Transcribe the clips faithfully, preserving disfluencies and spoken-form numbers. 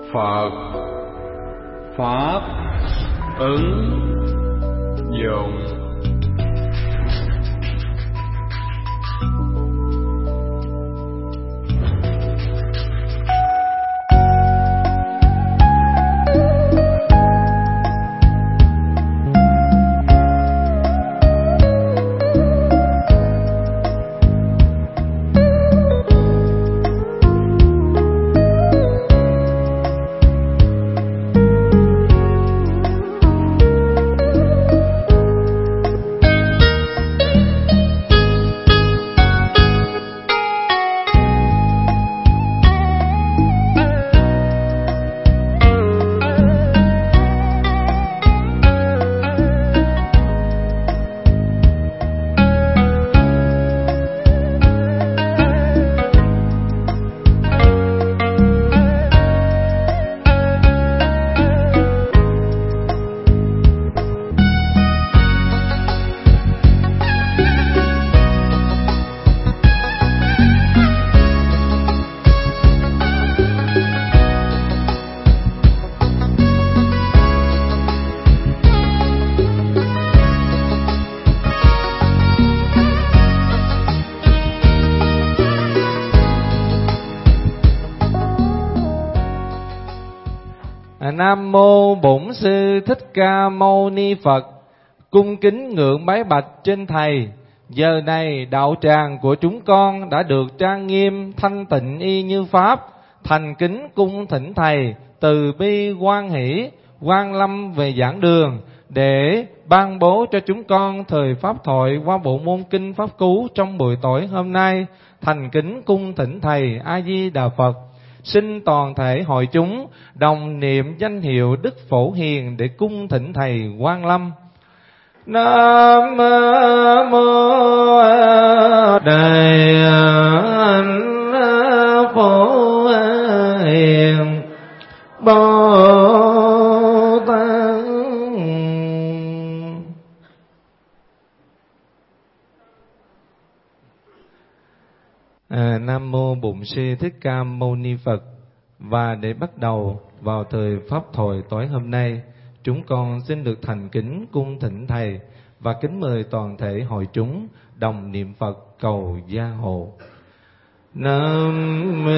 Phật Pháp ứng dụng. Nam mô Bổn Sư Thích Ca Mâu Ni Phật. Cung kính ngưỡng bái bạch trên thầy. Giờ này đạo tràng của chúng con đã được trang nghiêm thanh tịnh y như pháp. Thành kính cung thỉnh thầy từ bi hoan hỷ quan lâm về giảng đường, để ban bố cho chúng con thời pháp thoại qua bộ môn kinh pháp cú trong buổi tối hôm nay. Thành kính cung thỉnh thầy A Di Đà Phật. Xin toàn thể hội chúng đồng niệm danh hiệu Đức Phổ Hiền để cung thỉnh thầy quan lâm. Nam mô Đại Phổ Hiền Bồ Tát. À, Nam mô Bổn Sư Thích Ca Mâu Ni Phật. Và để bắt đầu vào thời pháp thoại tối hôm nay, chúng con xin được thành kính cung thỉnh thầy và kính mời toàn thể hội chúng đồng niệm Phật cầu gia hộ. Nam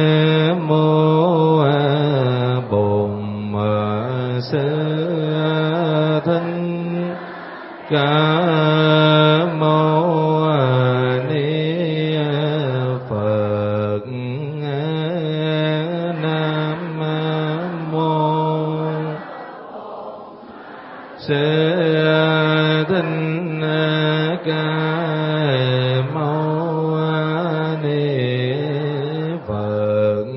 mô Bổn Sư Thích Ca Mâu Sư Thích Ca Mâu Ni Phật.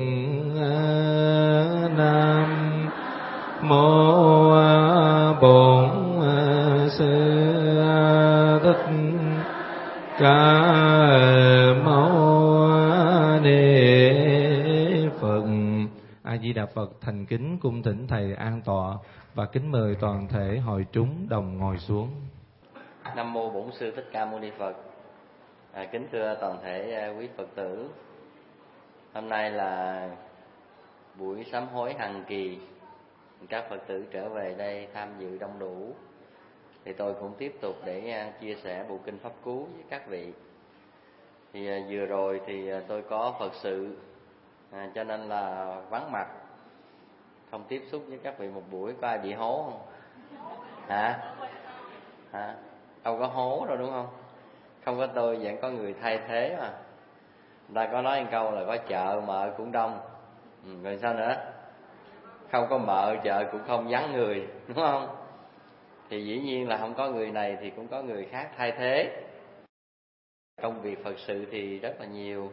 Nam mô Bổn Sư Thích Ca Mâu Ni Phật. A Di Đà Phật. Thành kính cung thỉnh thầy an tọa và kính mời toàn thể hội chúng đồng ngồi xuống. Nam mô Bổn Sư Thích Ca Mâu Ni Phật. À, kính thưa toàn thể quý Phật tử, hôm nay là buổi sám hối hàng kỳ, các Phật tử trở về đây tham dự đông đủ, thì tôi cũng tiếp tục để chia sẻ bộ kinh pháp cú với các vị. Thì vừa rồi thì tôi có Phật sự, à, cho nên là vắng mặt, không tiếp xúc với các vị một buổi. Có ai bị hố không? Hả? Hả? Đâu có hố đâu đúng không? Không có tôi vẫn có người thay thế mà. Người ta có nói một câu là có chợ mợ cũng đông, ừ, rồi sao nữa? Không có mợ chợ cũng không vắng người, đúng không? Thì dĩ nhiên là không có người này thì cũng có người khác thay thế. Công việc Phật sự thì rất là nhiều.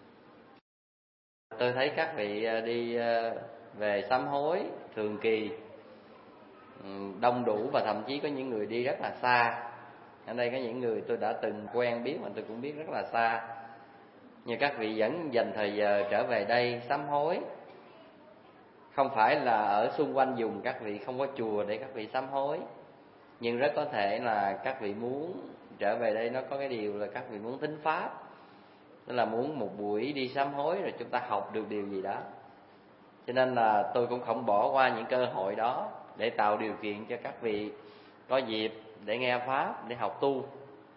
Tôi thấy các vị đi về sám hối thường kỳ đông đủ, và thậm chí có những người đi rất là xa. Ở đây có những người tôi đã từng quen biết mà tôi cũng biết rất là xa, nhưng các vị vẫn dành thời giờ trở về đây sám hối. Không phải là ở xung quanh vùng các vị không có chùa để các vị sám hối, nhưng rất có thể là các vị muốn trở về đây. Nó có cái điều là các vị muốn thính pháp, tức là muốn một buổi đi sám hối rồi chúng ta học được điều gì đó. Cho nên là tôi cũng không bỏ qua những cơ hội đó để tạo điều kiện cho các vị có dịp để nghe Pháp, để học tu.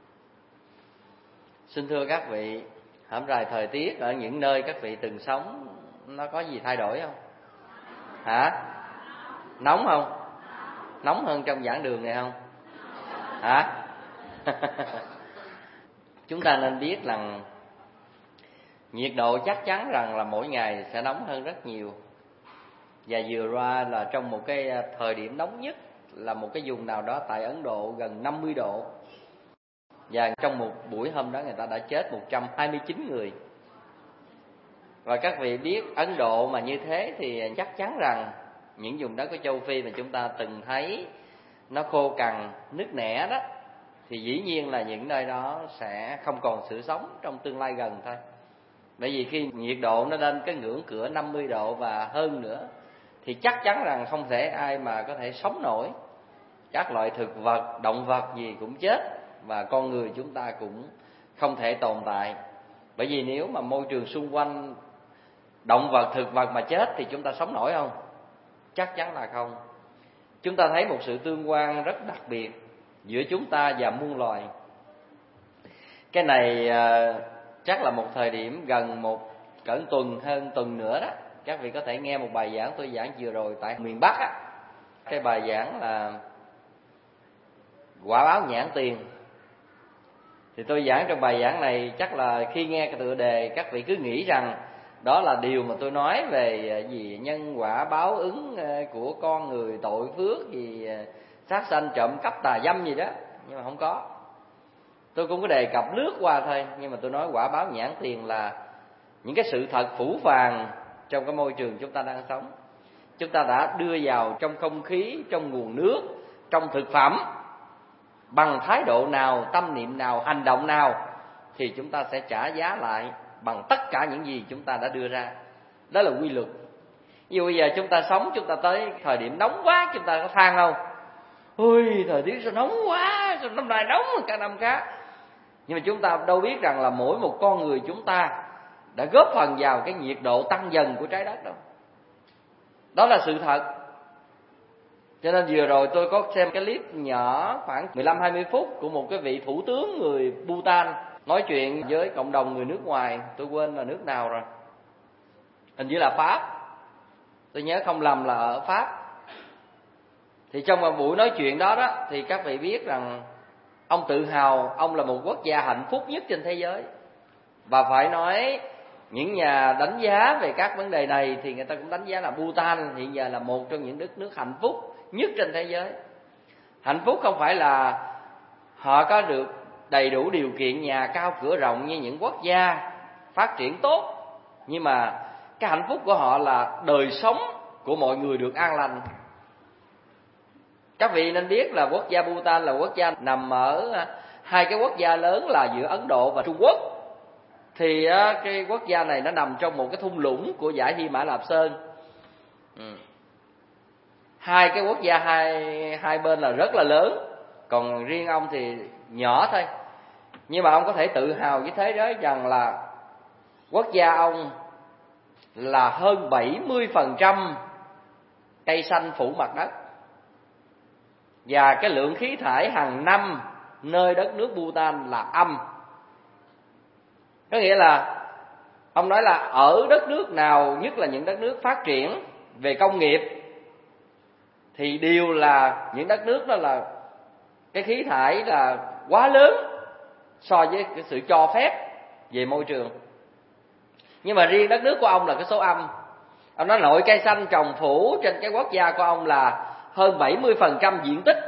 Xin thưa các vị, hổm rày thời tiết ở những nơi các vị từng sống nó có gì thay đổi không? Hả? Nóng không? Nóng hơn trong giảng đường này không? Hả? Chúng ta nên biết rằng nhiệt độ chắc chắn rằng là mỗi ngày sẽ nóng hơn rất nhiều. Và vừa qua là trong một cái thời điểm nóng nhất là một cái vùng nào đó tại Ấn Độ gần năm mươi độ. Và trong một buổi hôm đó người ta đã chết một trăm hai mươi chín người. Và các vị biết Ấn Độ mà như thế thì chắc chắn rằng những vùng đất của châu Phi mà chúng ta từng thấy nó khô cằn, nứt nẻ đó, thì dĩ nhiên là những nơi đó sẽ không còn sự sống trong tương lai gần thôi. Bởi vì khi nhiệt độ nó lên cái ngưỡng cửa năm mươi độ và hơn nữa thì chắc chắn rằng không thể ai mà có thể sống nổi. Các loại thực vật, động vật gì cũng chết, và con người chúng ta cũng không thể tồn tại. Bởi vì nếu mà môi trường xung quanh động vật, thực vật mà chết thì chúng ta sống nổi không? Chắc chắn là không. Chúng ta thấy một sự tương quan rất đặc biệt giữa chúng ta và muôn loài. Cái này uh, chắc là một thời điểm gần một cỡ tuần, hơn tuần nữa đó, các vị có thể nghe một bài giảng tôi giảng vừa rồi tại miền Bắc á. Cái bài giảng là quả báo nhãn tiền. Thì tôi giảng trong bài giảng này chắc là khi nghe cái tựa đề các vị cứ nghĩ rằng đó là điều mà tôi nói về gì nhân quả báo ứng của con người, tội phước gì sát sanh trộm cắp tà dâm gì đó, nhưng mà không có. Tôi cũng có đề cập lướt qua thôi, nhưng mà tôi nói quả báo nhãn tiền là những cái sự thật phũ phàng trong cái môi trường chúng ta đang sống. Chúng ta đã đưa vào trong không khí, trong nguồn nước, trong thực phẩm, bằng thái độ nào, tâm niệm nào, hành động nào thì chúng ta sẽ trả giá lại bằng tất cả những gì chúng ta đã đưa ra. Đó là quy luật. Ví dụ bây giờ chúng ta sống, chúng ta tới thời điểm nóng quá, chúng ta có than không? Ôi thời tiết sao nóng quá, sao năm nay nóng hơn cả năm khác. Nhưng mà chúng ta đâu biết rằng là mỗi một con người chúng ta đã góp phần vào cái nhiệt độ tăng dần của trái đất đâu. Đó là sự thật. Cho nên vừa rồi tôi có xem cái clip nhỏ khoảng mười lăm hai mươi phút của một cái vị thủ tướng người Bhutan nói chuyện với cộng đồng người nước ngoài. Tôi quên là nước nào rồi, hình như là Pháp, tôi nhớ không lầm là ở Pháp. Thì trong một buổi nói chuyện đó đó thì các vị biết rằng ông tự hào ông là một quốc gia hạnh phúc nhất trên thế giới. Và phải nói những nhà đánh giá về các vấn đề này thì người ta cũng đánh giá là Bhutan hiện giờ là một trong những đất nước hạnh phúc nhất trên thế giới. Hạnh phúc không phải là họ có được đầy đủ điều kiện nhà cao cửa rộng như những quốc gia phát triển tốt, nhưng mà cái hạnh phúc của họ là đời sống của mọi người được an lành. Các vị nên biết là quốc gia Bhutan là quốc gia nằm ở hai cái quốc gia lớn là giữa Ấn Độ và Trung Quốc. Thì cái quốc gia này nó nằm trong một cái thung lũng của dãy Hy Mã Lạp Sơn. ừ. Hai cái quốc gia hai hai bên là rất là lớn, còn riêng ông thì nhỏ thôi. Nhưng mà ông có thể tự hào với thế giới rằng là quốc gia ông là hơn bảy mươi phần trăm cây xanh phủ mặt đất. Và cái lượng khí thải hàng năm nơi đất nước Bhutan là âm. Có nghĩa là ông nói là ở đất nước nào, nhất là những đất nước phát triển về công nghiệp, thì đều là những đất nước đó là cái khí thải là quá lớn so với cái sự cho phép về môi trường. Nhưng mà riêng đất nước của ông là cái số âm. Ông nói nội cây xanh trồng phủ trên cái quốc gia của ông là hơn bảy mươi phần trăm diện tích.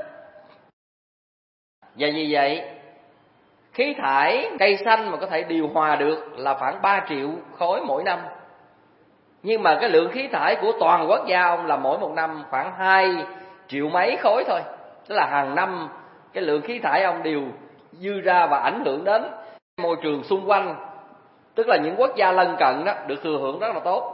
Và vì vậy khí thải cây xanh mà có thể điều hòa được là khoảng ba triệu khối mỗi năm. Nhưng mà cái lượng khí thải của toàn quốc gia ông là mỗi một năm khoảng hai triệu mấy khối thôi. Tức là hàng năm cái lượng khí thải ông đều dư ra và ảnh hưởng đến môi trường xung quanh. Tức là những quốc gia lân cận đó được thừa hưởng rất là tốt.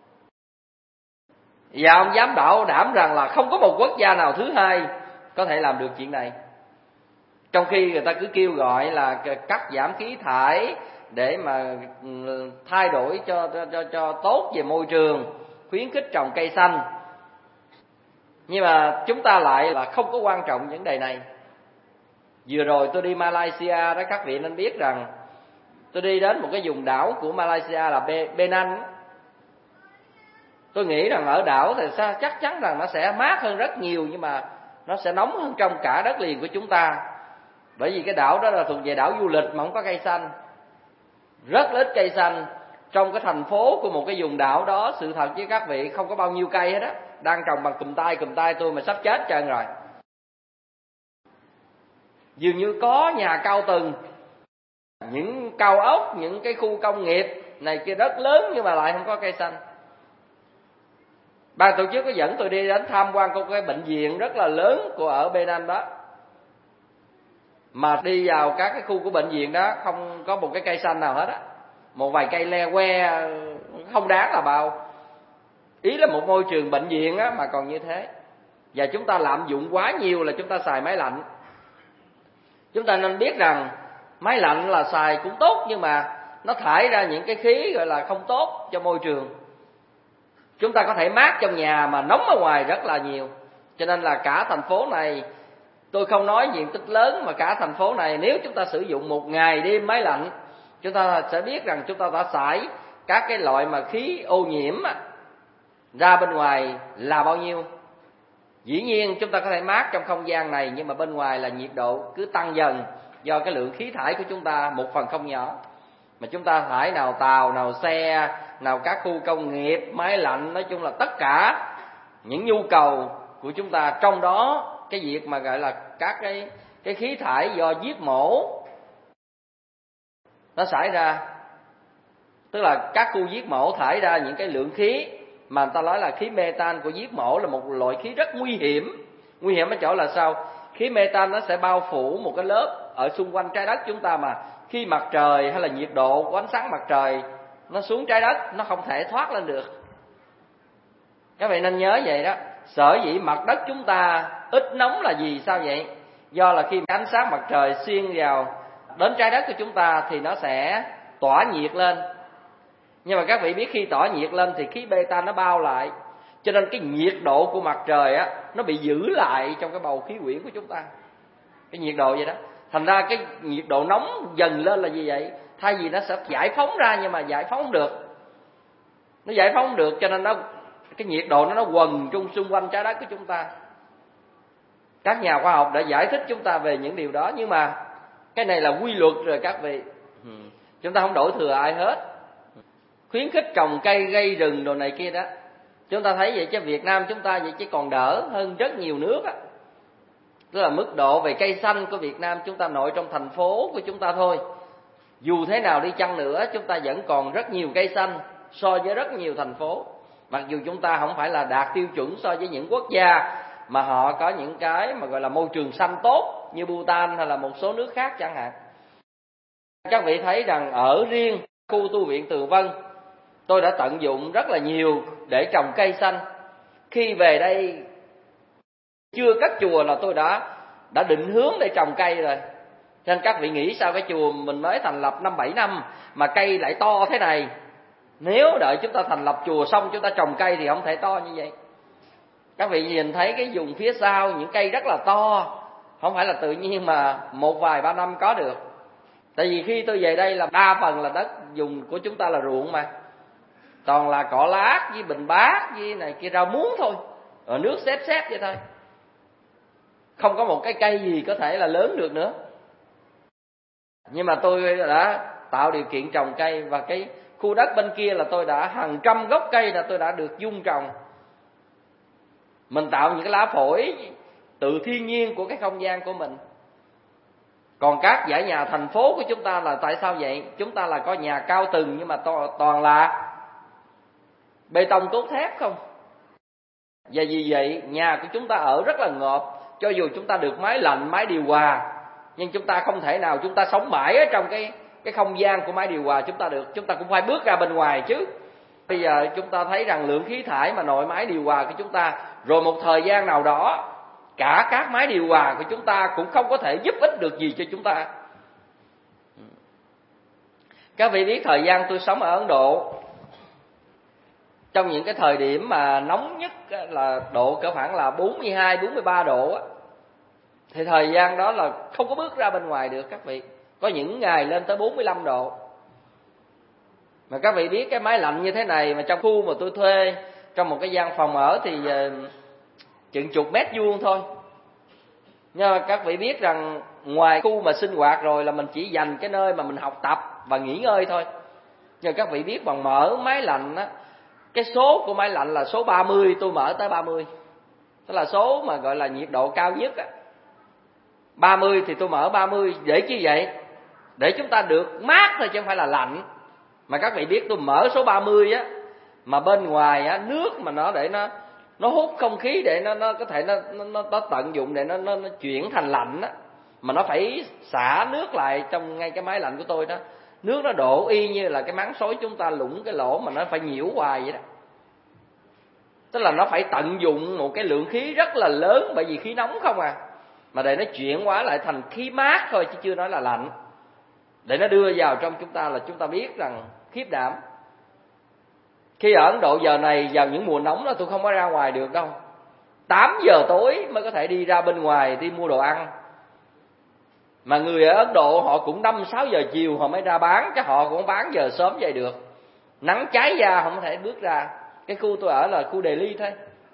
Và ông dám bảo đảm rằng là không có một quốc gia nào thứ hai có thể làm được chuyện này. Trong khi người ta cứ kêu gọi là cắt giảm khí thải để mà thay đổi cho cho cho tốt về môi trường, khuyến khích trồng cây xanh. Nhưng mà chúng ta lại là không có quan trọng vấn đề này. Vừa rồi tôi đi Malaysia đó, các vị nên biết rằng tôi đi đến một cái vùng đảo của Malaysia là Penang. Tôi nghĩ rằng ở đảo thì chắc chắn rằng nó sẽ mát hơn rất nhiều, nhưng mà nó sẽ nóng hơn trong cả đất liền của chúng ta. Bởi vì cái đảo đó là thuộc về đảo du lịch mà không có cây xanh, rất ít cây xanh. Trong cái thành phố của một cái vùng đảo đó, sự thật với các vị, không có bao nhiêu cây hết á, đang trồng bằng cùm tay cùm tay tôi mà sắp chết trơn rồi. Dường như có nhà cao tầng, những cao ốc, những cái khu công nghiệp này kia rất lớn, nhưng mà lại không có cây xanh. Ban tổ chức có dẫn tôi đi đến tham quan một cái bệnh viện rất là lớn của ở Penang đó, mà đi vào các cái khu của bệnh viện đó không có một cái cây xanh nào hết á, một vài cây le que không đáng là bao. Ý là một môi trường bệnh viện á mà còn như thế. Và chúng ta lạm dụng quá nhiều là chúng ta xài máy lạnh. Chúng ta nên biết rằng máy lạnh là xài cũng tốt, nhưng mà nó thải ra những cái khí gọi là không tốt cho môi trường. Chúng ta có thể mát trong nhà mà nóng ở ngoài rất là nhiều. Cho nên là cả thành phố này, tôi không nói diện tích lớn, mà cả thành phố này nếu chúng ta sử dụng một ngày đêm máy lạnh, chúng ta sẽ biết rằng chúng ta đã xài các cái loại mà khí ô nhiễm ra bên ngoài là bao nhiêu. Dĩ nhiên chúng ta có thể mát trong không gian này, nhưng mà bên ngoài là nhiệt độ cứ tăng dần do cái lượng khí thải của chúng ta một phần không nhỏ. Mà chúng ta thải nào tàu, nào xe, nào các khu công nghiệp, máy lạnh, nói chung là tất cả những nhu cầu của chúng ta. Trong đó cái việc mà gọi là các cái, cái khí thải do giết mổ nó xảy ra, tức là các khu giết mổ thải ra những cái lượng khí mà người ta nói là khí metan của giết mổ, là một loại khí rất nguy hiểm. Nguy hiểm ở chỗ là sao? Khí metan nó sẽ bao phủ một cái lớp ở xung quanh trái đất chúng ta, mà khi mặt trời hay là nhiệt độ của ánh sáng mặt trời nó xuống trái đất, nó không thể thoát lên được. Các vị nên nhớ vậy đó. Sở dĩ mặt đất chúng ta ít nóng là gì? Sao vậy? Do là khi ánh sáng mặt trời xuyên vào đến trái đất của chúng ta thì nó sẽ tỏa nhiệt lên. Nhưng mà các vị biết khi tỏa nhiệt lên thì khí beta nó bao lại, cho nên cái nhiệt độ của mặt trời á nó bị giữ lại trong cái bầu khí quyển của chúng ta. Cái nhiệt độ vậy đó. Thành ra cái nhiệt độ nóng dần lên là gì vậy? Thay vì nó sẽ giải phóng ra, nhưng mà giải phóng không được. Nó giải phóng không được, cho nên nó cái nhiệt độ nó nó quần chung xung quanh trái đất của chúng ta. Các nhà khoa học đã giải thích chúng ta về những điều đó, nhưng mà cái này là quy luật rồi các vị. Chúng ta không đổ thừa ai hết. Khuyến khích trồng cây, gây rừng đồ này kia đó, chúng ta thấy vậy chứ Việt Nam chúng ta vậy chứ còn đỡ hơn rất nhiều nước á. Tức là mức độ về cây xanh của Việt Nam chúng ta nội trong thành phố của chúng ta thôi, dù thế nào đi chăng nữa chúng ta vẫn còn rất nhiều cây xanh so với rất nhiều thành phố. Mặc dù chúng ta không phải là đạt tiêu chuẩn so với những quốc gia mà họ có những cái mà gọi là môi trường xanh tốt như Bhutan hay là một số nước khác chẳng hạn. Các vị thấy rằng ở riêng khu tu viện Từ Vân, tôi đã tận dụng rất là nhiều để trồng cây xanh. Khi về đây chưa cất chùa là tôi đã đã định hướng để trồng cây rồi. Cho nên các vị nghĩ sao cái chùa mình mới thành lập năm bảy năm mà cây lại to thế này? Nếu đợi chúng ta thành lập chùa xong chúng ta trồng cây thì không thể to như vậy. Các vị nhìn thấy cái vùng phía sau những cây rất là to, không phải là tự nhiên mà một vài ba năm có được. Tại vì khi tôi về đây là đa phần là đất vùng của chúng ta là ruộng mà, toàn là cỏ lát với bình bát với này kia rau muống thôi, ở nước xếp xếp vậy thôi, không có một cái cây gì có thể là lớn được nữa. Nhưng mà tôi đã tạo điều kiện trồng cây, và cái khu đất bên kia là tôi đã hàng trăm gốc cây là tôi đã được dung trồng. Mình tạo những cái lá phổi tự thiên nhiên của cái không gian của mình. Còn các dãy nhà thành phố của chúng ta là tại sao vậy? Chúng ta là có nhà cao tầng nhưng mà to, toàn là bê tông cốt thép không. Và vì vậy nhà của chúng ta ở rất là ngộp. Cho dù chúng ta được máy lạnh, máy điều hòa, nhưng chúng ta không thể nào chúng ta sống mãi ở trong cái, cái không gian của máy điều hòa chúng ta được. Chúng ta cũng phải bước ra bên ngoài chứ. Bây giờ chúng ta thấy rằng lượng khí thải mà nội máy điều hòa của chúng ta, rồi một thời gian nào đó cả các máy điều hòa của chúng ta cũng không có thể giúp ích được gì cho chúng ta. Các vị biết thời gian tôi sống ở Ấn Độ, trong những cái thời điểm mà nóng nhất là độ cỡ khoảng là bốn mươi hai, bốn mươi ba độ á, thì thời gian đó là không có bước ra bên ngoài được các vị. Có những ngày lên tới bốn mươi lăm độ. Mà các vị biết cái máy lạnh như thế này mà trong khu mà tôi thuê, trong một cái gian phòng ở thì uh, chừng chục mét vuông thôi. Nhưng mà các vị biết rằng ngoài khu mà sinh hoạt rồi là mình chỉ dành cái nơi mà mình học tập và nghỉ ngơi thôi. Nhưng các vị biết bằng mở máy lạnh á, cái số của máy lạnh là số ba mươi, tôi mở tới ba mươi. Đó là số mà gọi là nhiệt độ cao nhất á. ba mươi thì tôi mở ba mươi, để chi vậy? Để chúng ta được mát thôi chứ không phải là lạnh. Mà các vị biết tôi mở số ba mươi á, mà bên ngoài á, nước mà nó để nó nó hút không khí để nó nó có thể nó nó, nó tận dụng để nó, nó nó chuyển thành lạnh á, mà nó phải xả nước lại trong ngay cái máy lạnh của tôi đó. Nước nó đổ y như là cái máng xối chúng ta lũng cái lỗ mà nó phải nhiễu hoài vậy đó. Tức là nó phải tận dụng một cái lượng khí rất là lớn, bởi vì khí nóng không à, mà để nó chuyển hóa lại thành khí mát thôi chứ chưa nói là lạnh. Để nó đưa vào trong chúng ta là chúng ta biết rằng khiếp đảm. Khi ở Ấn Độ giờ này, vào những mùa nóng đó tôi không có ra ngoài được đâu. tám giờ tối mới có thể đi ra bên ngoài đi mua đồ ăn. Mà người ở Ấn Độ họ cũng năm sáu giờ chiều họ mới ra bán, chứ họ cũng bán giờ sớm vậy được. Nắng cháy da không có thể bước ra. Cái khu tôi ở là khu Delhi thôi.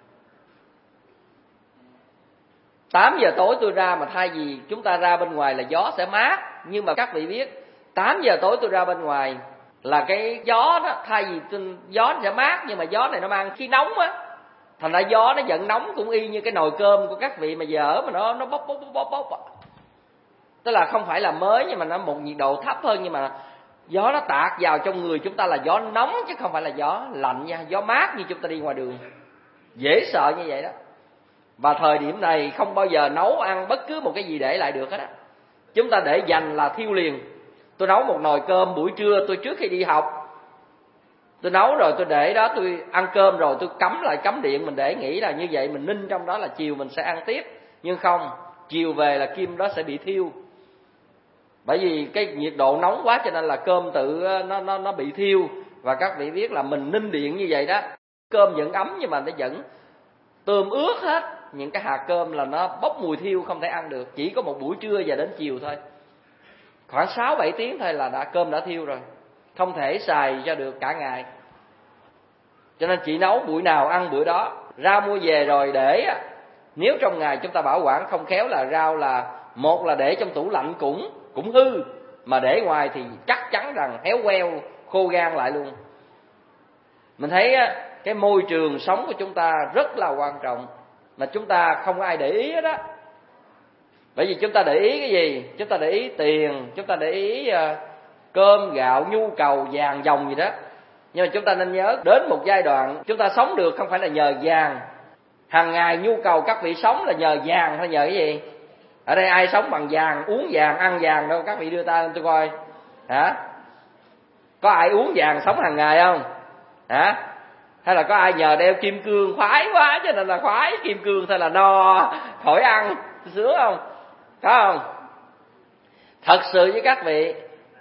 tám giờ tối tôi ra mà thay vì chúng ta ra bên ngoài là gió sẽ mát. Nhưng mà các vị biết, tám giờ tối tôi ra bên ngoài là cái gió đó, thay vì gió sẽ mát nhưng mà gió này nó mang khí nóng á. Thành ra gió nó giận nóng cũng y như cái nồi cơm của các vị mà giờ ở mà nó nó bốc bốc bốc bốc bốc. Tức là không phải là mới nhưng mà nó một nhiệt độ thấp hơn, nhưng mà gió nó tạt vào trong người chúng ta là gió nóng chứ không phải là gió lạnh nha, gió mát như chúng ta đi ngoài đường. Dễ sợ như vậy đó. Và thời điểm này không bao giờ nấu ăn bất cứ một cái gì để lại được hết á. Chúng ta để dành là thiêu liền. Tôi nấu một nồi cơm buổi trưa tôi trước khi đi học, tôi nấu rồi tôi để đó, tôi ăn cơm rồi tôi cắm lại cắm điện, mình để nghĩ là như vậy mình ninh trong đó là chiều mình sẽ ăn tiếp. Nhưng không, chiều về là kim đó sẽ bị thiêu. Bởi vì cái nhiệt độ nóng quá cho nên là cơm tự nó nó nó bị thiêu. Và các vị biết là mình ninh điện như vậy đó, cơm vẫn ấm nhưng mà nó vẫn tươm ướt hết. Những cái hạt cơm là nó bốc mùi thiêu, không thể ăn được. Chỉ có một buổi trưa và đến chiều thôi, khoảng sáu bảy tiếng thôi là đã cơm đã thiêu rồi, không thể xài cho được cả ngày. Cho nên chỉ nấu buổi nào ăn bữa đó. Rau mua về rồi để, nếu trong ngày chúng ta bảo quản không khéo là rau là một là để trong tủ lạnh cũng cũng hư, mà để ngoài thì chắc chắn rằng héo queo khô gan lại luôn. Mình thấy cái môi trường sống của chúng ta rất là quan trọng mà chúng ta không ai để ý hết á. Bởi vì chúng ta để ý cái gì? Chúng ta để ý tiền, chúng ta để ý uh, cơm, gạo, nhu cầu, vàng, dòng gì đó. Nhưng mà chúng ta nên nhớ, đến một giai đoạn chúng ta sống được không phải là nhờ vàng. Hàng ngày nhu cầu các vị sống là nhờ vàng hay nhờ cái gì? Ở đây ai sống bằng vàng, uống vàng, ăn vàng đâu? Các vị đưa tay tôi coi. Hả? Có ai uống vàng sống hàng ngày không? Hả? Hay là có ai nhờ đeo kim cương khoái quá cho nên là khoái kim cương thôi là no khỏi ăn, sướng không? Có không? Thật sự với các vị,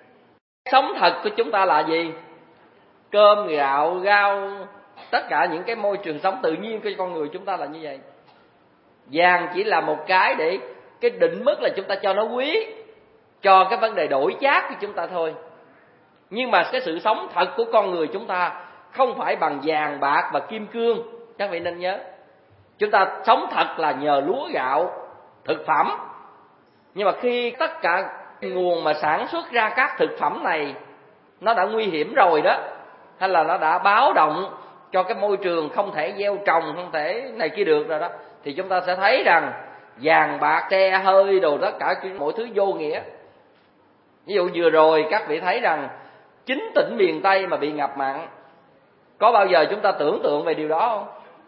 sống thật của chúng ta là gì? Cơm, gạo, rau, tất cả những cái môi trường sống tự nhiên của con người chúng ta là như vậy. Vàng chỉ là một cái để cái định mức là chúng ta cho nó quý, cho cái vấn đề đổi chác của chúng ta thôi. Nhưng mà cái sự sống thật của con người chúng ta không phải bằng vàng, bạc và kim cương. Các vị nên nhớ, chúng ta sống thật là nhờ lúa gạo, thực phẩm. Nhưng mà khi tất cả nguồn mà sản xuất ra các thực phẩm này nó đã nguy hiểm rồi đó, hay là nó đã báo động cho cái môi trường không thể gieo trồng, không thể này kia được rồi đó, thì chúng ta sẽ thấy rằng vàng bạc xe hơi đồ tất cả mọi thứ vô nghĩa. Ví dụ vừa rồi các vị thấy rằng chín tỉnh miền Tây mà bị ngập mặn, có bao giờ chúng ta tưởng tượng về điều đó không?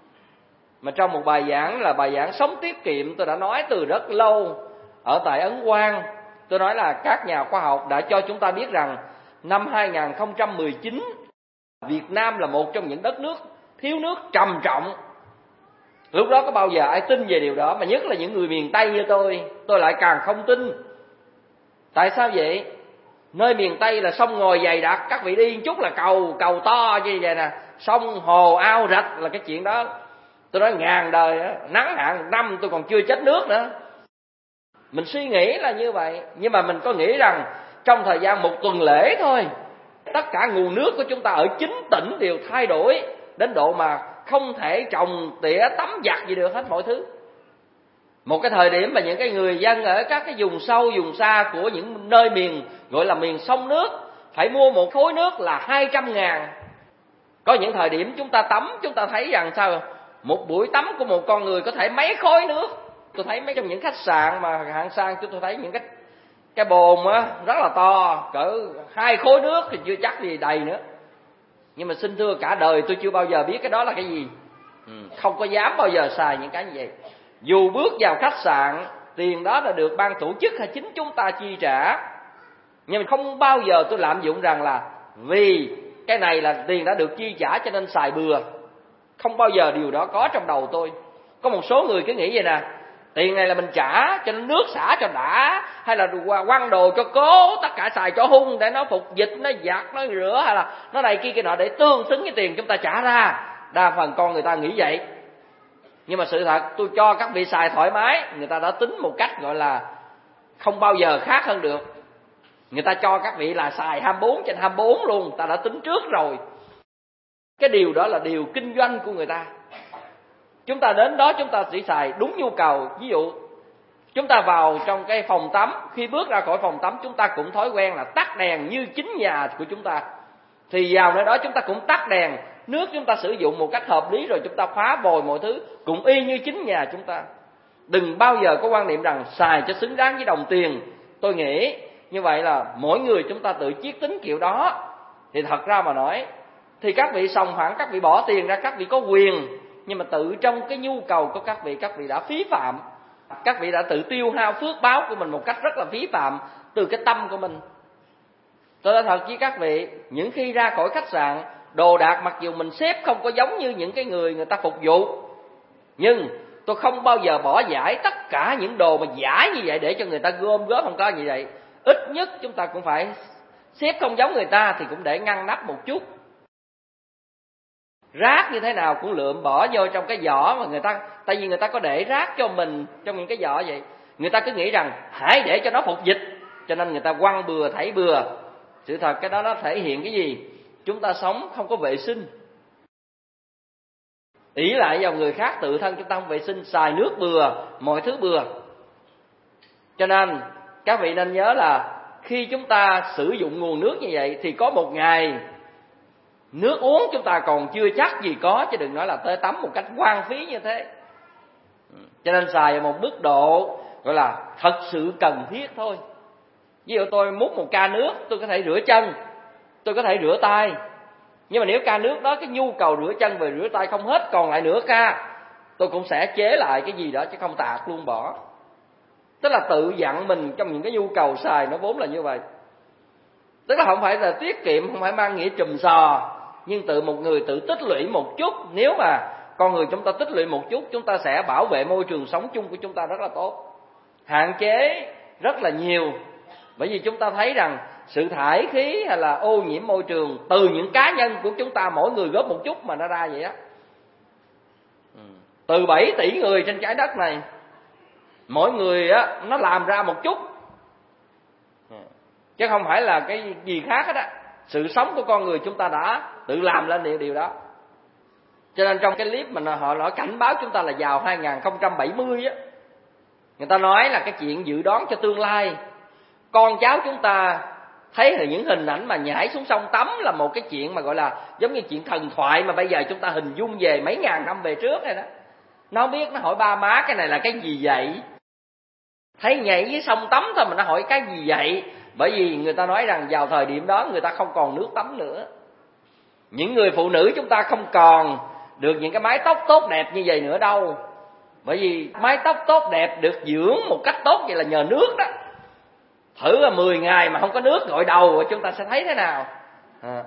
Mà trong một bài giảng là bài giảng sống tiết kiệm, tôi đã nói từ rất lâu ở tại Ấn Quang. Tôi nói là các nhà khoa học đã cho chúng ta biết rằng năm hai không một chín Việt Nam là một trong những đất nước thiếu nước trầm trọng. Lúc đó có bao giờ ai tin về điều đó, mà nhất là những người miền Tây như tôi, tôi lại càng không tin. Tại sao vậy? Nơi miền Tây là sông ngòi dày đặc, các vị đi một chút là cầu, cầu to như vậy nè, sông hồ ao rạch là cái chuyện đó tôi nói ngàn đời đó, nắng hạn năm tôi còn chưa chết nước nữa. Mình suy nghĩ là như vậy, nhưng mà mình có nghĩ rằng trong thời gian một tuần lễ thôi, tất cả nguồn nước của chúng ta ở chín tỉnh đều thay đổi đến độ mà không thể trồng tỉa tắm giặt gì được hết mọi thứ. Một cái thời điểm mà những cái người dân ở các cái vùng sâu vùng xa của những nơi miền gọi là miền sông nước phải mua một khối nước là hai trăm ngàn. Có những thời điểm chúng ta tắm, chúng ta thấy rằng sao một buổi tắm của một con người có thể mấy khối nước. Tôi thấy mấy trong những khách sạn mà hạng sang tôi thấy những cái cái bồn á rất là to, cỡ hai khối nước thì chưa chắc gì đầy nữa. Nhưng mà xin thưa cả đời tôi chưa bao giờ biết cái đó là cái gì, ừ, không có dám bao giờ xài những cái như vậy. Dù bước vào khách sạn, tiền đó là được ban tổ chức hay chính chúng ta chi trả, nhưng mà không bao giờ tôi lạm dụng rằng là vì cái này là tiền đã được chi trả cho nên xài bừa. Không bao giờ điều đó có trong đầu tôi. Có một số người cứ nghĩ vậy nè, tiền này là mình trả cho nên nước xả cho đã, hay là quăng đồ cho cố, tất cả xài cho hung để nó phục dịch, nó giặt, nó rửa, hay là nó này kia kia nọ để tương xứng với tiền chúng ta trả ra. Đa phần con người ta nghĩ vậy. Nhưng mà sự thật tôi cho các vị xài thoải mái, người ta đã tính một cách gọi là không bao giờ khác hơn được. Người ta cho các vị là xài hai mươi bốn trên hai mươi bốn luôn, ta đã tính trước rồi. Cái điều đó là điều kinh doanh của người ta. Chúng ta đến đó chúng ta chỉ xài đúng nhu cầu. Ví dụ chúng ta vào trong cái phòng tắm, khi bước ra khỏi phòng tắm chúng ta cũng thói quen là tắt đèn như chính nhà của chúng ta. Thì vào nơi đó chúng ta cũng tắt đèn, nước chúng ta sử dụng một cách hợp lý rồi chúng ta khóa vòi mọi thứ cũng y như chính nhà chúng ta. Đừng bao giờ có quan niệm rằng xài cho xứng đáng với đồng tiền. Tôi nghĩ như vậy là mỗi người chúng ta tự chiết tính kiểu đó. Thì thật ra mà nói thì các vị sòng phẳng, các vị bỏ tiền ra, các vị có quyền, nhưng mà tự trong cái nhu cầu của các vị, các vị đã phí phạm. Các vị đã tự tiêu hao phước báo của mình một cách rất là phí phạm từ cái tâm của mình. Tôi nói thật với các vị, những khi ra khỏi khách sạn, đồ đạc mặc dù mình xếp không có giống như những cái người người ta phục vụ, nhưng tôi không bao giờ bỏ giải tất cả những đồ mà giả như vậy để cho người ta gom góp, không có như vậy. Ít nhất chúng ta cũng phải xếp không giống người ta thì cũng để ngăn nắp một chút. Rác như thế nào cũng lượm bỏ vô trong cái giỏ mà người ta, tại vì người ta có để rác cho mình trong những cái giỏ vậy. Người ta cứ nghĩ rằng hãy để cho nó phục dịch, cho nên người ta quăng bừa thảy bừa. Sự thật cái đó nó thể hiện cái gì? Chúng ta sống không có vệ sinh. Ỷ lại vào người khác, tự thân chúng ta không vệ sinh, xài nước bừa, mọi thứ bừa. Cho nên các vị nên nhớ là khi chúng ta sử dụng nguồn nước như vậy thì có một ngày nước uống chúng ta còn chưa chắc gì có, chứ đừng nói là tới tắm một cách hoang phí như thế. Cho nên xài ở một mức độ gọi là thật sự cần thiết thôi. Ví dụ tôi múc một ca nước, tôi có thể rửa chân, tôi có thể rửa tay. Nhưng mà nếu ca nước đó cái nhu cầu rửa chân và rửa tay không hết, còn lại nửa ca, tôi cũng sẽ chế lại cái gì đó chứ không tạt luôn bỏ. Tức là tự dặn mình trong những cái nhu cầu xài nó vốn là như vậy. Tức là không phải là tiết kiệm, không phải mang nghĩa chùm sò, nhưng tự một người tự tích lũy một chút. Nếu mà con người chúng ta tích lũy một chút, chúng ta sẽ bảo vệ môi trường sống chung của chúng ta rất là tốt, hạn chế rất là nhiều. Bởi vì chúng ta thấy rằng sự thải khí hay là ô nhiễm môi trường từ những cá nhân của chúng ta, mỗi người góp một chút mà nó ra vậy á. Từ bảy tỷ người trên trái đất này, mỗi người á nó làm ra một chút, chứ không phải là cái gì khác hết á. Sự sống của con người chúng ta đã tự làm lên điều điều đó. Cho nên trong cái clip mà họ nói cảnh báo chúng ta là vào hai không bảy mươi á, người ta nói là cái chuyện dự đoán cho tương lai. Con cháu chúng ta thấy là những hình ảnh mà nhảy xuống sông tắm là một cái chuyện mà gọi là giống như chuyện thần thoại mà bây giờ chúng ta hình dung về mấy ngàn năm về trước này đó. Nó biết, nó hỏi ba má cái này là cái gì vậy? Thấy nhảy dưới sông tắm thôi mà nó hỏi cái gì vậy? Bởi vì người ta nói rằng vào thời điểm đó người ta không còn nước tắm nữa. Những người phụ nữ chúng ta không còn được những cái mái tóc tốt đẹp như vậy nữa đâu. Bởi vì mái tóc tốt đẹp được dưỡng một cách tốt vậy là nhờ nước đó. Thử là mười ngày mà không có nước gội đầu chúng ta sẽ thấy thế nào à.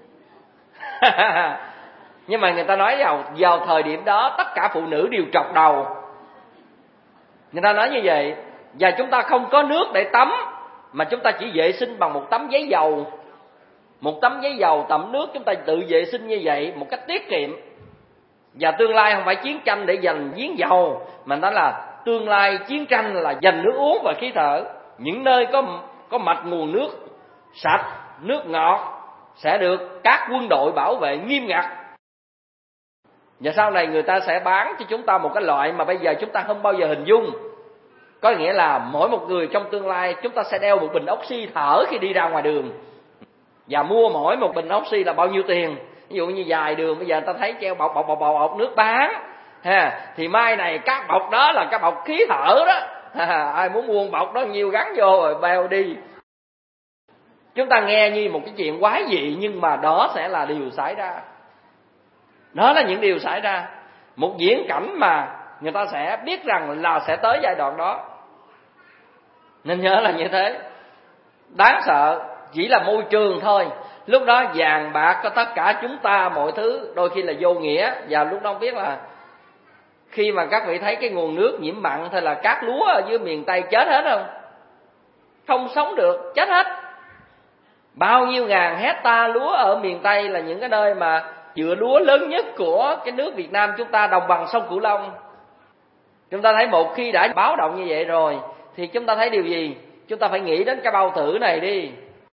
Nhưng mà người ta nói vào, vào thời điểm đó tất cả phụ nữ đều trọc đầu. Người ta nói như vậy. Và chúng ta không có nước để tắm, mà chúng ta chỉ vệ sinh bằng một tấm giấy dầu. Một tấm giấy dầu tẩm nước chúng ta tự vệ sinh như vậy một cách tiết kiệm. Và tương lai không phải chiến tranh để giành giếng dầu, mà đó là tương lai chiến tranh là giành nước uống và khí thở. Những nơi có có mạch nguồn nước sạch, nước ngọt sẽ được các quân đội bảo vệ nghiêm ngặt. Và sau này người ta sẽ bán cho chúng ta một cái loại mà bây giờ chúng ta không bao giờ hình dung. Có nghĩa là mỗi một người trong tương lai chúng ta sẽ đeo một bình oxy thở khi đi ra ngoài đường. Và mua mỗi một bình oxy là bao nhiêu tiền? Ví dụ như dài đường bây giờ ta thấy treo bọc bọc bọc bọc, bọc nước bán ha, thì mai này các bọc đó là các bọc khí thở đó. Ha, ai muốn mua bọc đó nhiều gắn vô rồi bao đi. Chúng ta nghe như một cái chuyện quái dị, nhưng mà đó sẽ là điều xảy ra. Đó là những điều xảy ra. Một diễn cảnh mà người ta sẽ biết rằng là sẽ tới giai đoạn đó. Nên nhớ là như thế. Đáng sợ chỉ là môi trường thôi. Lúc đó vàng bạc có tất cả chúng ta, mọi thứ đôi khi là vô nghĩa. Và lúc đó biết là khi mà các vị thấy cái nguồn nước nhiễm mặn thôi là cát lúa ở dưới miền Tây chết hết không? Không sống được, chết hết. Bao nhiêu ngàn hecta lúa ở miền Tây là những cái nơi mà vựa lúa lớn nhất của cái nước Việt Nam chúng ta, đồng bằng sông Cửu Long. Chúng ta thấy một khi đã báo động như vậy rồi thì chúng ta thấy điều gì? Chúng ta phải nghĩ đến cái bao tử này đi.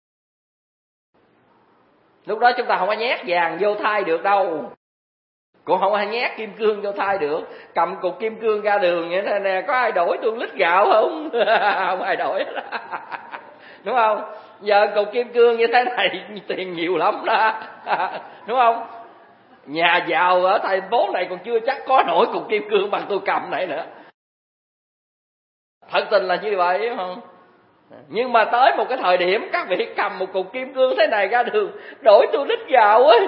Lúc đó chúng ta không có nhét vàng vô thai được đâu, cũng không ai nhét kim cương vô thai được. Cầm cục kim cương ra đường vậy nè, nè có ai đổi tôi lít gạo không? Không ai đổi đúng không? Giờ cục kim cương như thế này tiền nhiều lắm đó, đúng không? Nhà giàu ở thành phố này còn chưa chắc có nổi cục kim cương bằng tôi cầm này nữa. Thật tình là như vậy, đúng không? Nhưng mà tới một cái thời điểm các vị cầm một cục kim cương thế này ra đường, đổi tôi lít gạo ấy.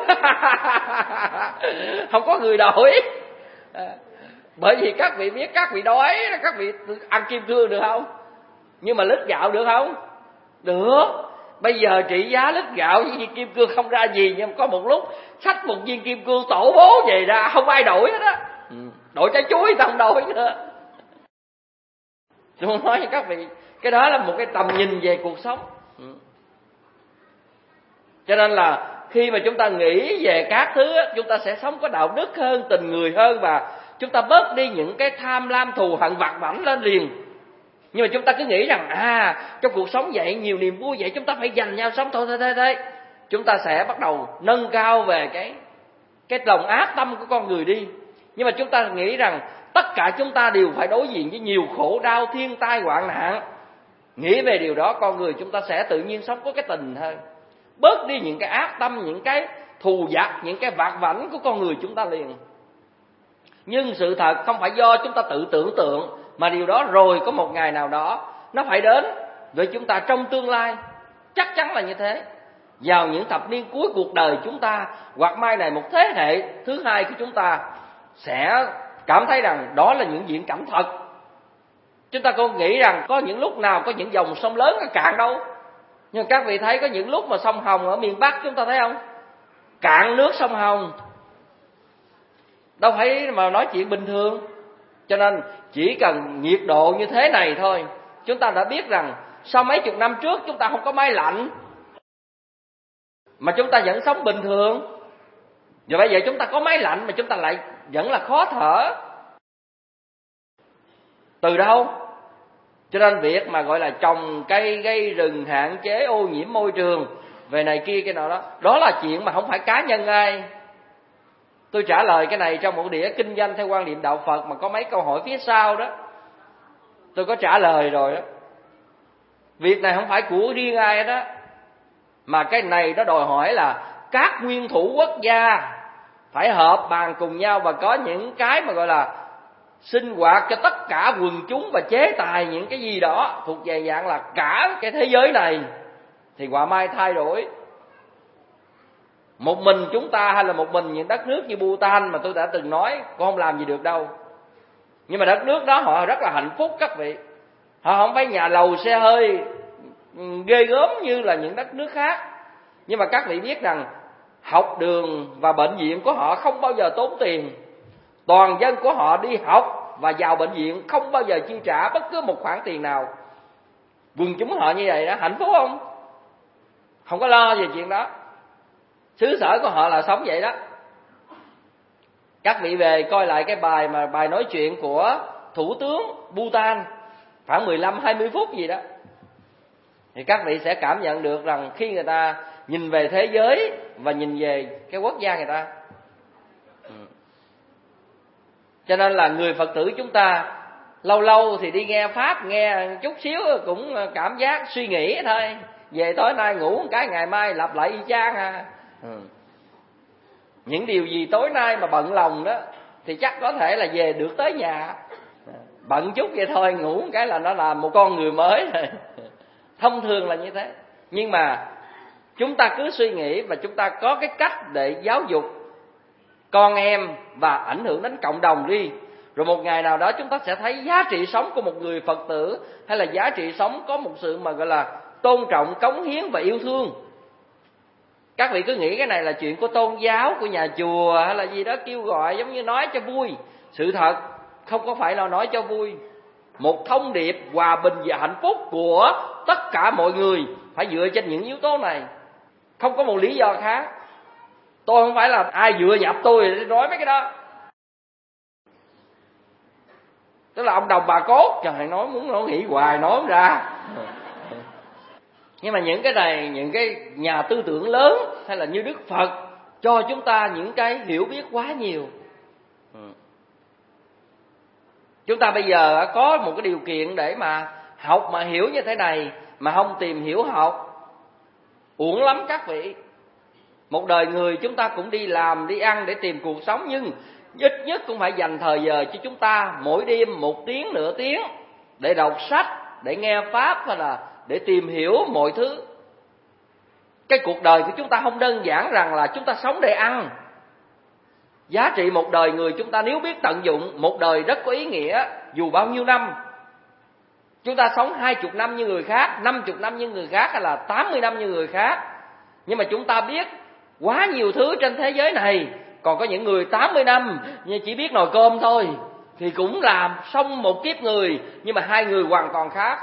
Không có người đổi. Bởi vì các vị biết các vị đói, các vị ăn kim cương được không? Nhưng mà lít gạo được không? Được. Bây giờ trị giá lít gạo với viên kim cương không ra gì, nhưng có một lúc xách một viên kim cương tổ bố về ra không ai đổi hết á. Ừ. Đổi trái chuối ta không đổi nữa. Tôi nói với các vị, cái đó là một cái tầm nhìn về cuộc sống. Ừ. Cho nên là khi mà chúng ta nghĩ về các thứ, chúng ta sẽ sống có đạo đức hơn, tình người hơn, và chúng ta bớt đi những cái tham lam thù hận vặt vãnh lên liền. Nhưng mà chúng ta cứ nghĩ rằng à trong cuộc sống vậy, nhiều niềm vui vậy, chúng ta phải dành nhau sống thôi thôi thôi thôi. Chúng ta sẽ bắt đầu nâng cao về cái cái lòng ác tâm của con người đi. Nhưng mà chúng ta nghĩ rằng tất cả chúng ta đều phải đối diện với nhiều khổ đau, thiên tai, hoạn nạn. Nghĩ về điều đó, con người chúng ta sẽ tự nhiên sống có cái tình hơn. Bớt đi những cái ác tâm, những cái thù giặc, những cái vặt vãnh của con người chúng ta liền. Nhưng sự thật không phải do chúng ta tự tưởng tượng, mà điều đó rồi có một ngày nào đó nó phải đến với chúng ta trong tương lai. Chắc chắn là như thế. Vào những thập niên cuối cuộc đời chúng ta, hoặc mai này một thế hệ thứ hai của chúng ta sẽ cảm thấy rằng đó là những diễn cảnh thật. Chúng ta không nghĩ rằng có những lúc nào có những dòng sông lớn nó cạn đâu. Nhưng các vị thấy có những lúc mà sông Hồng ở miền Bắc chúng ta thấy không? Cạn nước sông Hồng. Đâu phải mà nói chuyện bình thường. Cho nên chỉ cần nhiệt độ như thế này thôi, chúng ta đã biết rằng sau mấy chục năm trước chúng ta không có máy lạnh, mà chúng ta vẫn sống bình thường. Và bây giờ chúng ta có máy lạnh mà chúng ta lại vẫn là khó thở. Từ đâu? Cho nên việc mà gọi là trồng cây gây rừng, hạn chế ô nhiễm môi trường, về này kia cái nào đó, đó là chuyện mà không phải cá nhân ai. Tôi trả lời cái này trong một đĩa kinh doanh theo quan niệm đạo Phật, mà có mấy câu hỏi phía sau đó tôi có trả lời rồi đó. Việc này không phải của riêng ai đó, mà cái này nó đòi hỏi là các nguyên thủ quốc gia phải họp bàn cùng nhau và có những cái mà gọi là sinh hoạt cho tất cả quần chúng và chế tài những cái gì đó thuộc về dạng là cả cái thế giới này, thì quả mai thay đổi. Một mình chúng ta hay là một mình những đất nước như Bhutan mà tôi đã từng nói cũng không làm gì được đâu. Nhưng mà đất nước đó họ rất là hạnh phúc các vị. Họ không phải nhà lầu xe hơi ghê gớm như là những đất nước khác. Nhưng mà các vị biết rằng học đường và bệnh viện của họ không bao giờ tốn tiền. Toàn dân của họ đi học và vào bệnh viện không bao giờ chi trả bất cứ một khoản tiền nào. Quần chúng họ như vậy đó, hạnh phúc không? Không có lo về chuyện đó. Xứ sở của họ là sống vậy đó. Các vị về coi lại cái bài mà bài nói chuyện của Thủ tướng Bhutan, khoảng mười lăm hai mươi phút gì đó, thì các vị sẽ cảm nhận được rằng khi người ta nhìn về thế giới và nhìn về cái quốc gia người ta. Cho nên là người Phật tử chúng ta lâu lâu thì đi nghe Pháp, nghe chút xíu cũng cảm giác suy nghĩ thôi. Về tối nay ngủ một cái, ngày mai lặp lại y chang à. Ừ. Những điều gì tối nay mà bận lòng đó thì chắc có thể là về được tới nhà. Bận chút vậy thôi, ngủ một cái là nó là một con người mới rồi. Thông thường là như thế. Nhưng mà chúng ta cứ suy nghĩ và chúng ta có cái cách để giáo dục con em và ảnh hưởng đến cộng đồng đi. Rồi một ngày nào đó chúng ta sẽ thấy giá trị sống của một người Phật tử, hay là giá trị sống có một sự mà gọi là tôn trọng, cống hiến và yêu thương. Các vị cứ nghĩ cái này là chuyện của tôn giáo, của nhà chùa hay là gì đó kêu gọi giống như nói cho vui. Sự thật không có phải là nói cho vui. Một thông điệp hòa bình và hạnh phúc của tất cả mọi người phải dựa trên những yếu tố này. Không có một lý do khác. Tôi không phải là ai dựa dập tôi để nói mấy cái đó. Tức là ông Đồng Bà Cốt, trời nói muốn nói nghĩ hoài nói không ra. Nhưng mà những cái này, những cái nhà tư tưởng lớn hay là như Đức Phật cho chúng ta những cái hiểu biết quá nhiều. Chúng ta bây giờ có một cái điều kiện để mà học mà hiểu như thế này, mà không tìm hiểu học, uổng lắm các vị. Một đời người chúng ta cũng đi làm, đi ăn để tìm cuộc sống, nhưng ít nhất cũng phải dành thời giờ cho chúng ta mỗi đêm một tiếng, nửa tiếng để đọc sách, để nghe Pháp hay là để tìm hiểu mọi thứ. Cái cuộc đời của chúng ta không đơn giản rằng là chúng ta sống để ăn. Giá trị một đời người chúng ta nếu biết tận dụng, một đời rất có ý nghĩa dù bao nhiêu năm. Chúng ta sống hai chục năm như người khác, năm chục năm như người khác, hay là tám mươi năm như người khác. Nhưng mà chúng ta biết quá nhiều thứ trên thế giới này. Còn có những người tám mươi năm nhưng chỉ biết nồi cơm thôi, thì cũng làm xong một kiếp người, nhưng mà hai người hoàn toàn khác.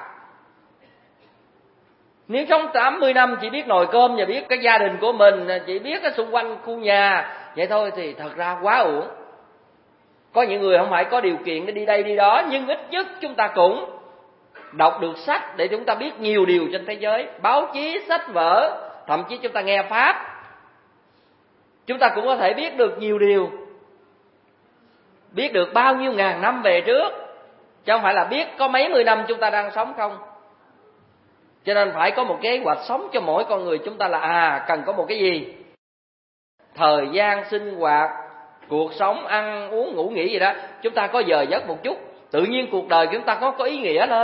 Nếu sống tám mươi năm chỉ biết nồi cơm và biết cái gia đình của mình, chỉ biết cái xung quanh khu nhà vậy thôi thì thật ra quá uổng. Có những người không phải có điều kiện để đi đây đi đó, nhưng ít nhất chúng ta cũng đọc được sách để chúng ta biết nhiều điều trên thế giới, báo chí, sách vở, thậm chí chúng ta nghe Pháp, chúng ta cũng có thể biết được nhiều điều, biết được bao nhiêu ngàn năm về trước, chứ không phải là biết có mấy mươi năm chúng ta đang sống không. Cho nên phải có một kế hoạch sống cho mỗi con người chúng ta là à cần có một cái gì, thời gian sinh hoạt, cuộc sống, ăn uống ngủ nghỉ gì đó, chúng ta có giờ giấc một chút, tự nhiên cuộc đời chúng ta có có ý nghĩa lên,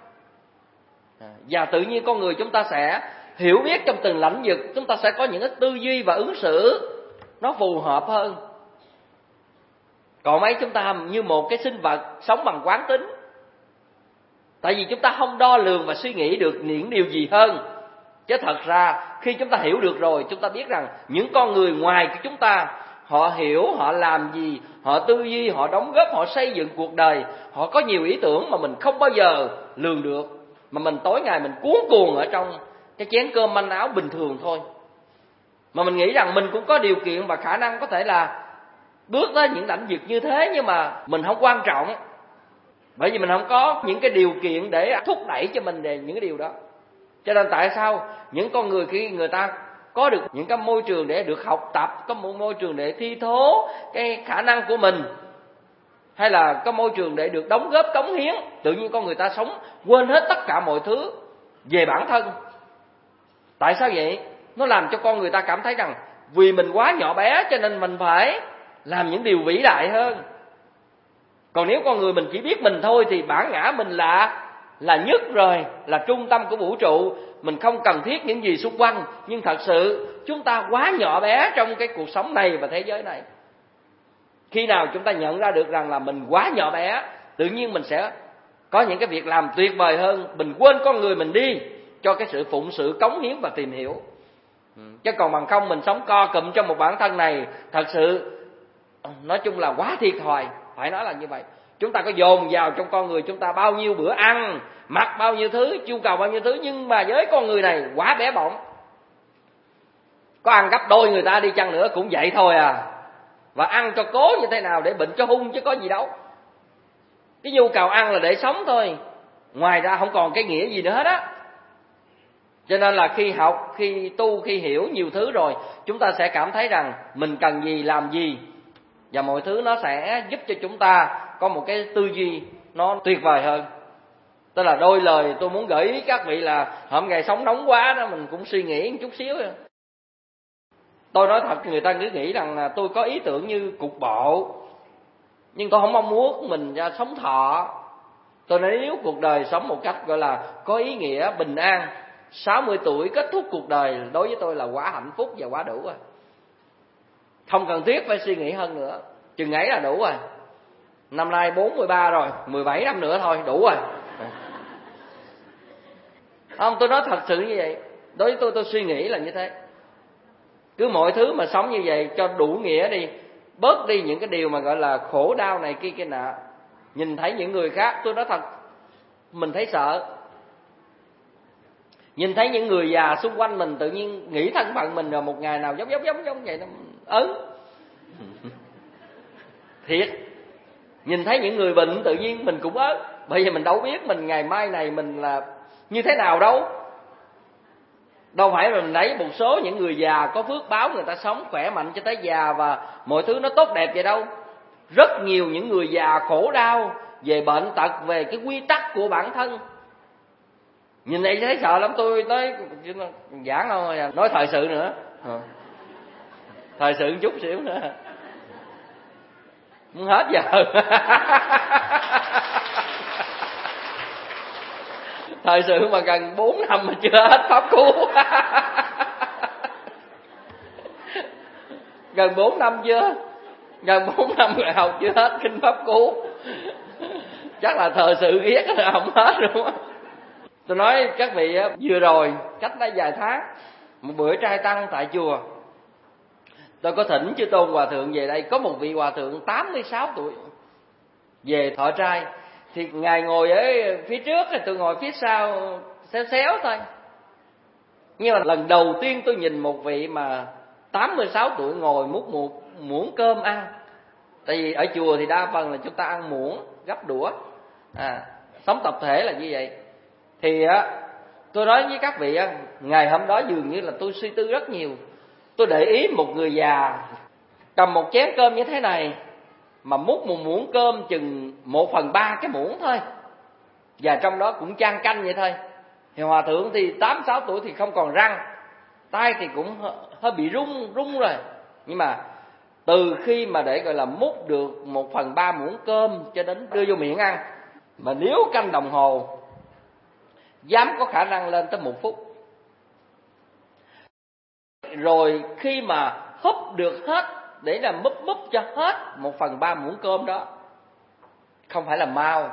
và tự nhiên con người chúng ta sẽ hiểu biết trong từng lĩnh vực, chúng ta sẽ có những cái tư duy và ứng xử nó phù hợp hơn. Còn mấy chúng ta như một cái sinh vật sống bằng quán tính, tại vì chúng ta không đo lường và suy nghĩ được những điều gì hơn. Chứ thật ra khi chúng ta hiểu được rồi, chúng ta biết rằng những con người ngoài của chúng ta, họ hiểu, họ làm gì, họ tư duy, họ đóng góp, họ xây dựng cuộc đời, họ có nhiều ý tưởng mà mình không bao giờ lường được, mà mình tối ngày mình cuốn cuồng ở trong cái chén cơm manh áo bình thường thôi. Mà mình nghĩ rằng mình cũng có điều kiện và khả năng có thể là bước tới những lĩnh vực như thế, nhưng mà mình không quan trọng, bởi vì mình không có những cái điều kiện để thúc đẩy cho mình về những cái điều đó. Cho nên tại sao những con người khi người ta có được những cái môi trường để được học tập, có một môi trường để thi thố cái khả năng của mình, hay là có môi trường để được đóng góp cống hiến, tự nhiên con người ta sống quên hết tất cả mọi thứ về bản thân. Tại sao vậy? Nó làm cho con người ta cảm thấy rằng vì mình quá nhỏ bé cho nên mình phải làm những điều vĩ đại hơn. Còn nếu con người mình chỉ biết mình thôi thì bản ngã mình là là nhất rồi, là trung tâm của vũ trụ, mình không cần thiết những gì xung quanh. Nhưng thật sự chúng ta quá nhỏ bé trong cái cuộc sống này và thế giới này. Khi nào chúng ta nhận ra được rằng là mình quá nhỏ bé, tự nhiên mình sẽ có những cái việc làm tuyệt vời hơn. Mình quên con người mình đi cho cái sự phụng sự, cống hiến và tìm hiểu. Chứ còn bằng không mình sống co cụm trong một bản thân này, thật sự nói chung là quá thiệt thòi. Phải nói là như vậy. Chúng ta có dồn vào trong con người chúng ta bao nhiêu bữa ăn, mặc bao nhiêu thứ, nhu cầu bao nhiêu thứ, nhưng mà với con người này quá bé bỏng. có ăn gấp đôi người ta đi chăng nữa cũng vậy thôi à. Và ăn cho cố như thế nào để bệnh cho hung chứ có gì đâu. Cái nhu cầu ăn là để sống thôi, ngoài ra không còn cái nghĩa gì nữa hết á. Cho nên là khi học, khi tu, khi hiểu nhiều thứ rồi, chúng ta sẽ cảm thấy rằng mình cần gì, làm gì, và mọi thứ nó sẽ giúp cho chúng ta có một cái tư duy nó tuyệt vời hơn. Tức là đôi lời tôi muốn gợi ý các vị là hôm ngày sống nóng quá đó, mình cũng suy nghĩ một chút xíu. Tôi nói thật, người ta cứ nghĩ rằng là tôi có ý tưởng như cục bộ, nhưng tôi không mong muốn mình ra sống thọ. Tôi nói nếu cuộc đời sống một cách gọi là có ý nghĩa, bình an, sáu mươi tuổi kết thúc cuộc đời, đối với tôi là quá hạnh phúc và quá đủ rồi. Không cần thiết phải suy nghĩ hơn nữa, chừng ấy là đủ rồi. Năm nay bốn mươi ba rồi, mười bảy năm nữa thôi, đủ rồi. Không, tôi nói thật sự như vậy. Đối với tôi, tôi suy nghĩ là như thế. Cứ mọi thứ mà sống như vậy cho đủ nghĩa đi, bớt đi những cái điều mà gọi là khổ đau này kia kia nọ. Nhìn thấy những người khác, tôi nói thật, mình thấy sợ. Nhìn thấy những người già xung quanh mình, tự nhiên nghĩ thân phận mình rồi một ngày nào giống giống giống giống vậy, nó ớn. Thiệt. Nhìn thấy những người bệnh tự nhiên mình cũng ớn. Bởi vì mình đâu biết mình ngày mai này mình là như thế nào đâu. Đâu phải là mình lấy một số những người già có phước báo, người ta sống khỏe mạnh cho tới già và mọi thứ nó tốt đẹp vậy đâu. Rất nhiều những người già khổ đau về bệnh tật, về cái quy tắc của bản thân. Nhìn này thấy sợ lắm. Tôi nói giảng thôi, nói thời sự nữa, thời sự một chút xíu nữa muốn hết giờ. Thời sự mà gần bốn năm mà chưa hết pháp cú. Gần bốn năm chưa? Gần bốn năm rồi học chưa hết kinh pháp cú. Chắc là thời sự ghét là không hết luôn. Tôi nói các vị vừa rồi, cách đây vài tháng, một bữa trai tăng tại chùa, tôi có thỉnh chư tôn hòa thượng về đây. Có một vị hòa thượng tám mươi sáu tuổi về thọ trai, thì ngài ngồi ở phía trước, thì tôi ngồi phía sau xéo xéo thôi. Nhưng mà lần đầu tiên tôi nhìn một vị mà tám mươi sáu tuổi ngồi múc một muỗng cơm ăn. Tại vì ở chùa thì đa phần là chúng ta ăn muỗng, gắp đũa, à, sống tập thể là như vậy. Thì á, tôi nói với các vị á, ngày hôm đó dường như là tôi suy tư rất nhiều. Tôi để ý một người già cầm một chén cơm như thế này, mà múc một muỗng cơm chừng một phần ba cái muỗng thôi, và trong đó cũng chan canh vậy thôi. Thì hòa thượng thì tám sáu tuổi thì không còn răng, tay thì cũng hơi bị rung rung rồi. Nhưng mà từ khi mà để gọi là múc được một phần ba muỗng cơm cho đến đưa vô miệng ăn, mà nếu canh đồng hồ dám có khả năng lên tới một phút. Rồi khi mà húp được hết, để là múp múp cho hết một phần ba muỗng cơm đó, không phải là mau.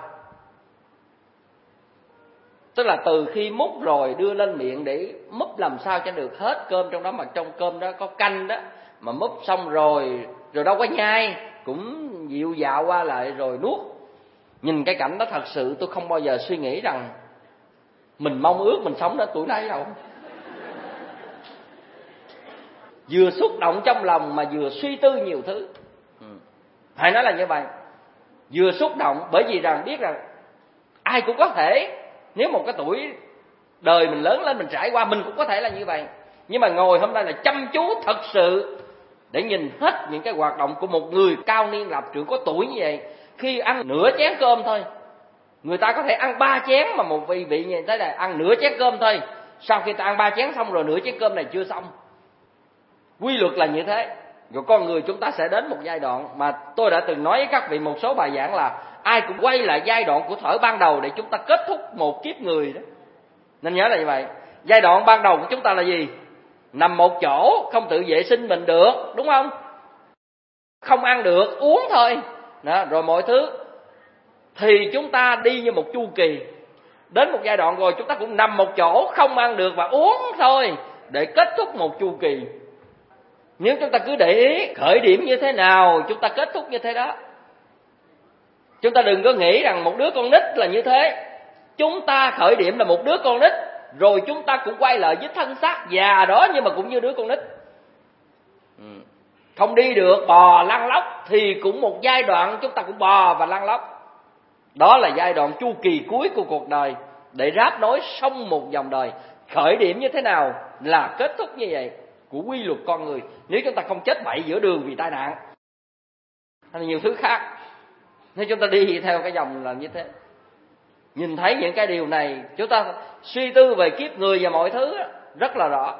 Tức là từ khi múc rồi đưa lên miệng để múp làm sao cho được hết cơm trong đó, mà trong cơm đó có canh đó, mà múp xong rồi rồi đâu có nhai, cũng dịu dạo qua lại rồi nuốt. Nhìn cái cảnh đó thật sự tôi không bao giờ suy nghĩ rằng mình mong ước mình sống đến tuổi này đâu. Vừa xúc động trong lòng mà vừa suy tư nhiều thứ. Phải nói là như vậy. Vừa xúc động bởi vì rằng biết rằng ai cũng có thể, nếu một cái tuổi đời mình lớn lên mình trải qua, mình cũng có thể là như vậy. Nhưng mà ngồi hôm nay là chăm chú thật sự để nhìn hết những cái hoạt động của một người cao niên lập trưởng có tuổi như vậy. Khi ăn nửa chén cơm thôi, người ta có thể ăn ba chén, mà một vị vị như thế này ăn nửa chén cơm thôi. Sau khi ta ăn ba chén xong rồi, nửa chén cơm này chưa xong. Quy luật là như thế. Rồi con người chúng ta sẽ đến một giai đoạn mà tôi đã từng nói với các vị một số bài giảng là ai cũng quay lại giai đoạn của thuở ban đầu để chúng ta kết thúc một kiếp người đó. Nên nhớ là như vậy. Giai đoạn ban đầu của chúng ta là gì? Nằm một chỗ, không tự vệ sinh mình được, đúng không? Không ăn được, uống thôi đó, rồi mọi thứ. Thì chúng ta đi như một chu kỳ. Đến một giai đoạn rồi chúng ta cũng nằm một chỗ, không ăn được và uống thôi, để kết thúc một chu kỳ. Nếu chúng ta cứ để ý khởi điểm như thế nào, chúng ta kết thúc như thế đó. Chúng ta đừng có nghĩ rằng một đứa con nít là như thế. Chúng ta khởi điểm là một đứa con nít, rồi chúng ta cũng quay lại với thân xác già đó, nhưng mà cũng như đứa con nít. Không đi được bò lăn lóc thì cũng một giai đoạn chúng ta cũng bò và lăn lóc. Đó là giai đoạn chu kỳ cuối của cuộc đời, để ráp nối xong một dòng đời. Khởi điểm như thế nào là kết thúc như vậy của quy luật con người, nếu chúng ta không chết bậy giữa đường vì tai nạn hay nhiều thứ khác. Nếu chúng ta đi theo cái dòng là như thế, nhìn thấy những cái điều này, chúng ta suy tư về kiếp người và mọi thứ rất là rõ.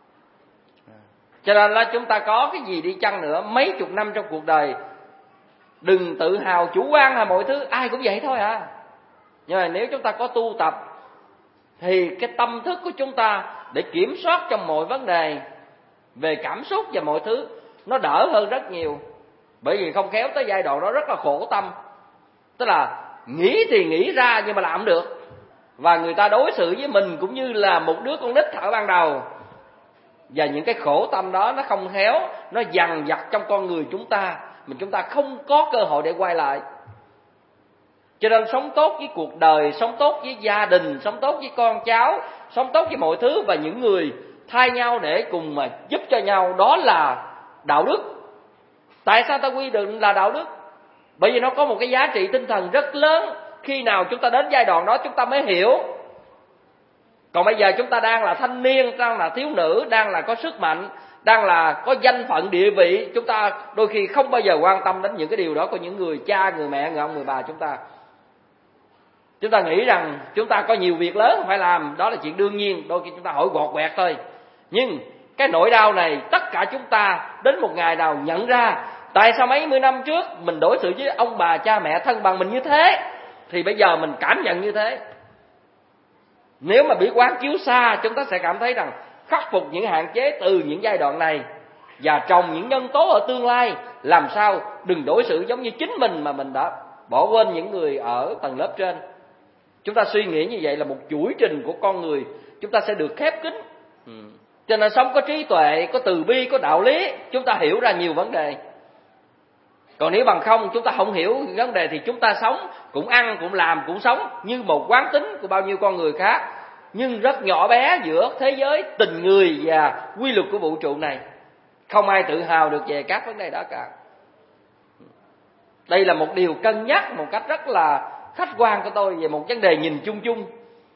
Cho nên là chúng ta có cái gì đi chăng nữa, mấy chục năm trong cuộc đời, đừng tự hào chủ quan là mọi thứ ai cũng vậy thôi à. Nhưng mà nếu chúng ta có tu tập thì cái tâm thức của chúng ta để kiểm soát trong mọi vấn đề về cảm xúc và mọi thứ nó đỡ hơn rất nhiều. Bởi vì không khéo tới giai đoạn đó rất là khổ tâm. Tức là nghĩ thì nghĩ ra nhưng mà làm không được. Và người ta đối xử với mình cũng như là một đứa con nít ở ban đầu. Và những cái khổ tâm đó nó không khéo, nó dằn vặt trong con người chúng ta, mình chúng ta không có cơ hội để quay lại. Cho nên sống tốt với cuộc đời, sống tốt với gia đình, sống tốt với con cháu, sống tốt với mọi thứ và những người thay nhau để cùng mà giúp cho nhau, đó là đạo đức. Tại sao ta quy định là đạo đức? Bởi vì nó có một cái giá trị tinh thần rất lớn. Khi nào chúng ta đến giai đoạn đó chúng ta mới hiểu. Còn bây giờ chúng ta đang là thanh niên, đang là thiếu nữ, đang là có sức mạnh, đang là có danh phận địa vị, chúng ta đôi khi không bao giờ quan tâm đến những cái điều đó của những người cha, người mẹ, người ông, người bà chúng ta. Chúng ta nghĩ rằng chúng ta có nhiều việc lớn phải làm, đó là chuyện đương nhiên, đôi khi chúng ta hỏi gọt quẹt thôi. Nhưng cái nỗi đau này tất cả chúng ta đến một ngày nào nhận ra tại sao mấy mươi năm trước mình đối xử với ông bà, cha mẹ, thân bằng mình như thế, thì bây giờ mình cảm nhận như thế. Nếu mà bị quán chiếu xa, chúng ta sẽ cảm thấy rằng khắc phục những hạn chế từ những giai đoạn này và trồng những nhân tố ở tương lai, làm sao đừng đối xử giống như chính mình mà mình đã bỏ quên những người ở tầng lớp trên. Chúng ta suy nghĩ như vậy là một chuỗi trình của con người, chúng ta sẽ được khép kín. Ừ. Cho nên sống có trí tuệ, có từ bi, có đạo lý, chúng ta hiểu ra nhiều vấn đề. Còn nếu bằng không chúng ta không hiểu vấn đề thì chúng ta sống cũng ăn, cũng làm, cũng sống như một quán tính của bao nhiêu con người khác, nhưng rất nhỏ bé giữa thế giới tình người và quy luật của vũ trụ này. Không ai tự hào được về các vấn đề đó cả. Đây là một điều cân nhắc một cách rất là khách quan của tôi về một vấn đề nhìn chung chung.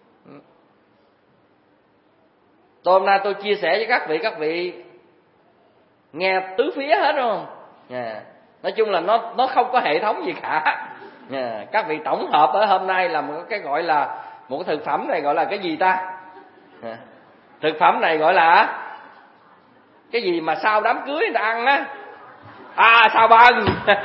Tôi hôm nay tôi chia sẻ với các vị, các vị nghe tứ phía hết không? Yeah. Nói chung là nó nó không có hệ thống gì cả. Yeah. Các vị tổng hợp ở hôm nay là một cái gọi là một cái thực phẩm này gọi là cái gì ta? Yeah. Thực phẩm này gọi là cái gì mà sau đám cưới người ta ăn á? À, xào bần.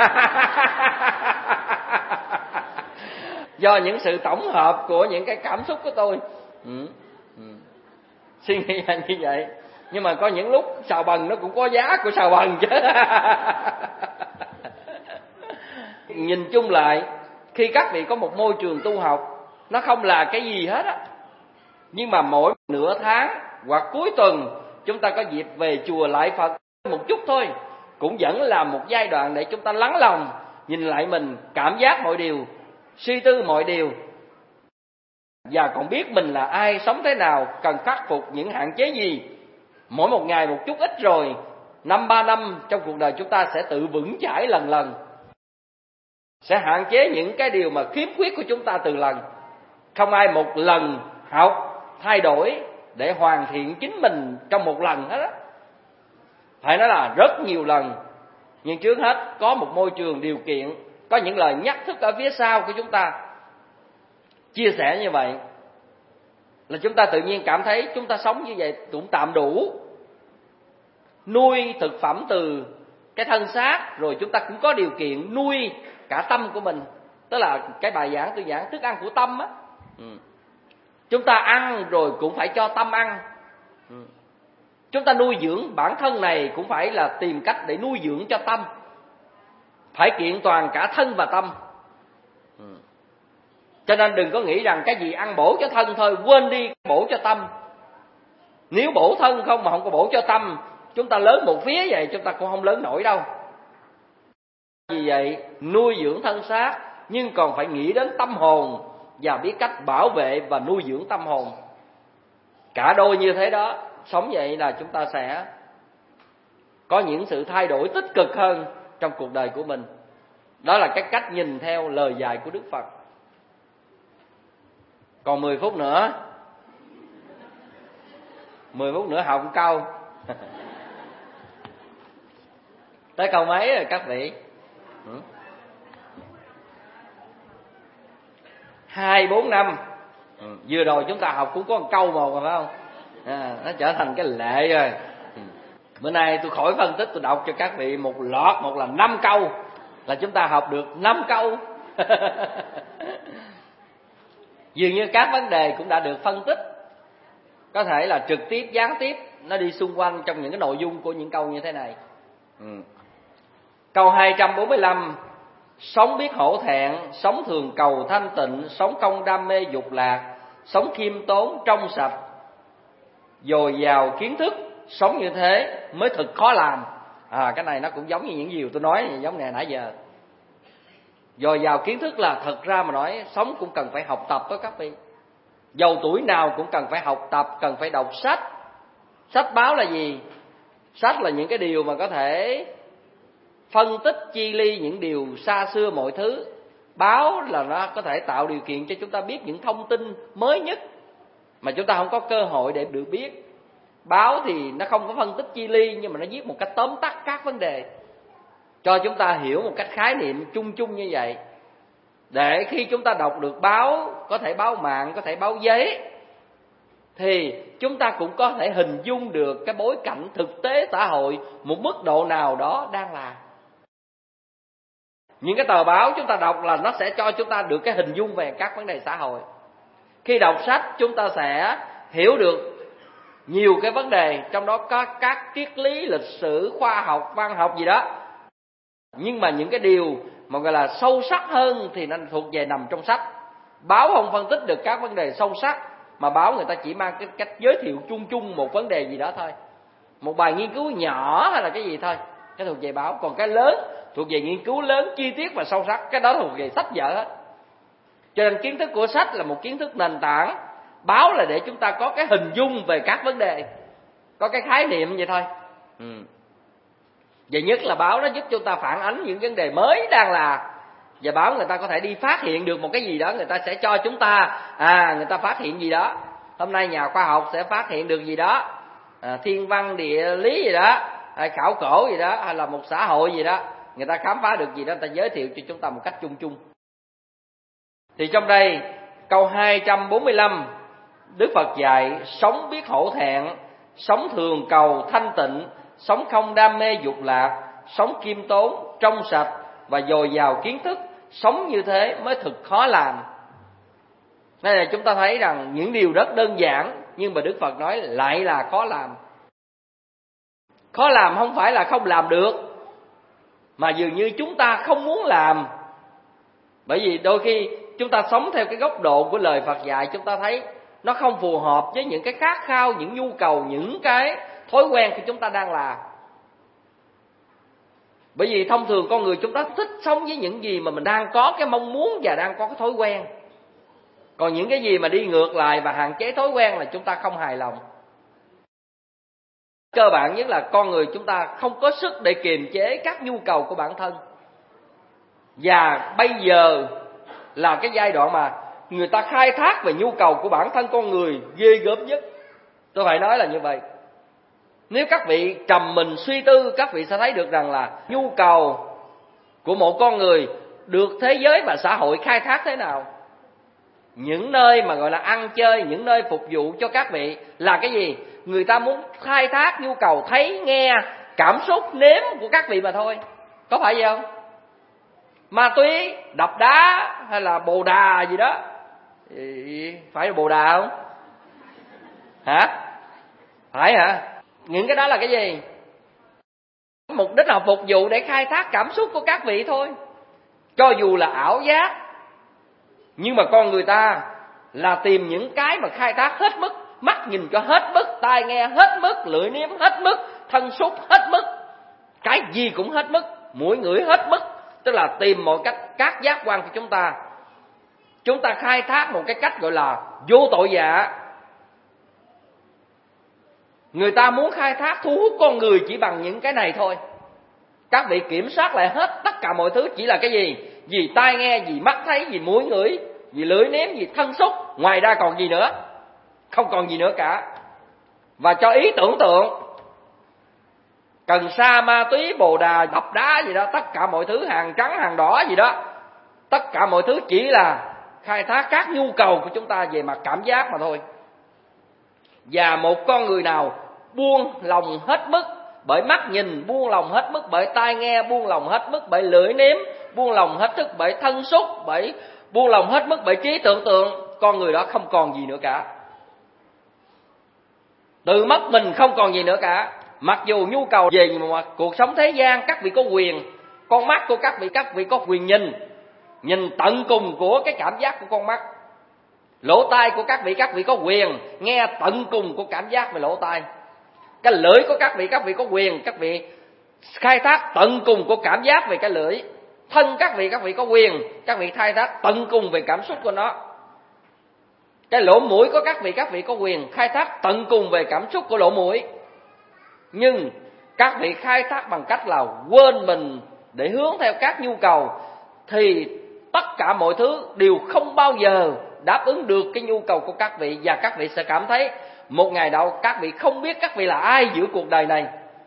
Do những sự tổng hợp của những cái cảm xúc của tôi. Ừ. Ừ. Suy nghĩ là như vậy. Nhưng mà có những lúc xào bần nó cũng có giá của xào bần chứ. Nhìn chung lại, khi các vị có một môi trường tu học, nó không là cái gì hết á, nhưng mà mỗi nửa tháng hoặc cuối tuần chúng ta có dịp về chùa lại Phật một chút thôi, cũng vẫn là một giai đoạn để chúng ta lắng lòng, nhìn lại mình, cảm giác mọi điều, suy tư mọi điều, và còn biết mình là ai, sống thế nào, cần khắc phục những hạn chế gì. Mỗi một ngày một chút ít rồi, năm ba năm trong cuộc đời chúng ta sẽ tự vững chãi lần lần, sẽ hạn chế những cái điều mà khiếm khuyết của chúng ta từ lần. Không ai một lần học thay đổi để hoàn thiện chính mình trong một lần hết á. Phải nói là rất nhiều lần. Nhưng trước hết có một môi trường điều kiện, có những lời nhắc thức ở phía sau của chúng ta. Chia sẻ như vậy là chúng ta tự nhiên cảm thấy chúng ta sống như vậy cũng tạm đủ. Nuôi thực phẩm từ cái thân xác, rồi chúng ta cũng có điều kiện nuôi cả tâm của mình. Tức là cái bài giảng tôi giảng thức ăn của tâm á. Ừ. Chúng ta ăn rồi cũng phải cho tâm ăn. Ừ. Chúng ta nuôi dưỡng bản thân này cũng phải là tìm cách để nuôi dưỡng cho tâm. Phải kiện toàn cả thân và tâm. Ừ. Cho nên đừng có nghĩ rằng cái gì ăn bổ cho thân thôi, quên đi bổ cho tâm. Nếu bổ thân không mà không có bổ cho tâm, chúng ta lớn một phía vậy chúng ta cũng không lớn nổi đâu. Vì vậy nuôi dưỡng thân xác nhưng còn phải nghĩ đến tâm hồn và biết cách bảo vệ và nuôi dưỡng tâm hồn. Cả đôi như thế đó, sống vậy là chúng ta sẽ có những sự thay đổi tích cực hơn trong cuộc đời của mình. Đó là cái cách nhìn theo lời dạy của Đức Phật. Còn mười phút nữa, mười phút nữa học một câu. Tới câu mấy rồi các vị? Ừ. Hai bốn năm. Ừ. Vừa rồi chúng ta học cũng có một câu một rồi phải không? À, nó trở thành cái lệ rồi. Ừ. Bữa nay tôi khỏi phân tích, tôi đọc cho các vị một loạt, một là năm câu, là chúng ta học được năm câu. Dường như các vấn đề cũng đã được phân tích, có thể là trực tiếp, gián tiếp, nó đi xung quanh trong những cái nội dung của những câu như thế này. Ừ. Câu hai trăm bốn mươi lăm: sống biết hổ thẹn, sống thường cầu thanh tịnh, sống không đam mê dục lạc, sống khiêm tốn trong sạch, dồi dào kiến thức, sống như thế mới thực khó làm. À, cái này nó cũng giống như những gì tôi nói, giống này nãy giờ. Dồi dào kiến thức là thật ra mà nói, sống cũng cần phải học tập đó các vị. Dầu tuổi nào cũng cần phải học tập, cần phải đọc sách. Sách báo là gì? Sách là những cái điều mà có thể phân tích chi ly những điều xa xưa mọi thứ. Báo là nó có thể tạo điều kiện cho chúng ta biết những thông tin mới nhất mà chúng ta không có cơ hội để được biết. Báo thì nó không có phân tích chi ly, nhưng mà nó viết một cách tóm tắt các vấn đề, cho chúng ta hiểu một cách khái niệm chung chung như vậy. Để khi chúng ta đọc được báo, có thể báo mạng, có thể báo giấy, thì chúng ta cũng có thể hình dung được cái bối cảnh thực tế xã hội một mức độ nào đó đang là. Những cái tờ báo chúng ta đọc là nó sẽ cho chúng ta được cái hình dung về các vấn đề xã hội. Khi đọc sách chúng ta sẽ hiểu được nhiều cái vấn đề, trong đó có các triết lý, lịch sử, khoa học, văn học gì đó. Nhưng mà những cái điều mà gọi là sâu sắc hơn thì nó thuộc về nằm trong sách. Báo không phân tích được các vấn đề sâu sắc, mà báo người ta chỉ mang cái cách giới thiệu chung chung một vấn đề gì đó thôi, một bài nghiên cứu nhỏ hay là cái gì thôi, cái thuộc về báo. Còn cái lớn thuộc về nghiên cứu lớn, chi tiết và sâu sắc, cái đó thuộc về sách vở hết. Cho nên kiến thức của sách là một kiến thức nền tảng, báo là để chúng ta có cái hình dung về các vấn đề, có cái khái niệm vậy thôi. Ừ. Và nhất là báo nó giúp chúng ta phản ánh những vấn đề mới đang là. Và báo người ta có thể đi phát hiện được một cái gì đó, người ta sẽ cho chúng ta, à người ta phát hiện gì đó. Hôm nay nhà khoa học sẽ phát hiện được gì đó, à, thiên văn địa lý gì đó, hay khảo cổ gì đó, hay là một xã hội gì đó, người ta khám phá được gì đó, người ta giới thiệu cho chúng ta một cách chung chung. Thì trong đây câu hai trăm bốn mươi lăm, Đức Phật dạy sống biết hổ thẹn, sống thường cầu thanh tịnh, sống không đam mê dục lạc, sống khiêm tốn trong sạch và dồi dào kiến thức, sống như thế mới thực khó làm. Nên là chúng ta thấy rằng những điều rất đơn giản, nhưng mà Đức Phật nói lại là khó làm. Khó làm không phải là không làm được, mà dường như chúng ta không muốn làm. Bởi vì đôi khi chúng ta sống theo cái góc độ của lời Phật dạy, chúng ta thấy nó không phù hợp với những cái khát khao, những nhu cầu, những cái thói quen của chúng ta đang làm. Bởi vì thông thường con người chúng ta thích sống với những gì mà mình đang có cái mong muốn và đang có cái thói quen. Còn những cái gì mà đi ngược lại và hạn chế thói quen là chúng ta không hài lòng. Cơ bản nhất là con người chúng ta không có sức để kiềm chế các nhu cầu của bản thân. Và bây giờ là cái giai đoạn mà người ta khai thác về nhu cầu của bản thân con người ghê gớm nhất. Tôi phải nói là như vậy. Nếu các vị trầm mình suy tư, các vị sẽ thấy được rằng là nhu cầu của một con người được thế giới và xã hội khai thác thế nào. Những nơi mà gọi là ăn chơi, những nơi phục vụ cho các vị là cái gì? Người ta muốn khai thác nhu cầu thấy, nghe, cảm xúc, nếm của các vị mà thôi. Có phải vậy không? Ma túy, đập đá hay là bồ đà gì đó, phải là bồ đà không? Hả? Phải hả? Những cái đó là cái gì? Mục đích là phục vụ để khai thác cảm xúc của các vị thôi. Cho dù là ảo giác, nhưng mà con người ta là tìm những cái mà khai thác hết mức. Mắt nhìn cho hết mức, tai nghe hết mức, lưỡi nếm hết mức, thân xúc hết mức, cái gì cũng hết mức, mũi ngửi hết mức. Tức là tìm mọi cách các giác quan của chúng ta. Chúng ta khai thác một cái cách gọi là vô tội vạ. Người ta muốn khai thác thu hút con người chỉ bằng những cái này thôi. Các vị kiểm soát lại hết tất cả mọi thứ chỉ là cái gì? Gì tai nghe, gì mắt thấy, gì mũi ngửi, gì lưỡi nếm, gì thân xúc. Ngoài ra còn gì nữa? Không còn gì nữa cả. Và cho ý tưởng tượng, cần sa, ma túy, bồ đà, đập đá gì đó, tất cả mọi thứ, hàng trắng, hàng đỏ gì đó, tất cả mọi thứ chỉ là khai thác các nhu cầu của chúng ta về mặt cảm giác mà thôi. Và một con người nào buông lòng hết mức bởi mắt nhìn, buông lòng hết mức bởi tai nghe, buông lòng hết mức bởi lưỡi nếm, buông lòng hết mức bởi thân xúc, bởi buông lòng hết mức bởi trí tưởng tượng, con người đó không còn gì nữa cả. Tự mất mình không còn gì nữa cả. Mặc dù nhu cầu về mà cuộc sống thế gian các vị có quyền, con mắt của các vị các vị có quyền nhìn, nhìn tận cùng của cái cảm giác của con mắt. Lỗ tai của các vị các vị có quyền nghe tận cùng của cảm giác về lỗ tai. Cái lưỡi của các vị các vị có quyền các vị khai thác tận cùng của cảm giác về cái lưỡi. Thân các vị các vị có quyền các vị khai thác tận cùng về cảm xúc của nó. Cái lỗ mũi của các vị các vị có quyền khai thác tận cùng về cảm xúc của lỗ mũi. Nhưng các vị khai thác bằng cách là quên mình để hướng theo các nhu cầu, thì tất cả mọi thứ đều không bao giờ đáp ứng được cái nhu cầu của các vị. Và các vị sẽ cảm thấy một ngày nào các vị không biết các vị là ai giữa cuộc đời này.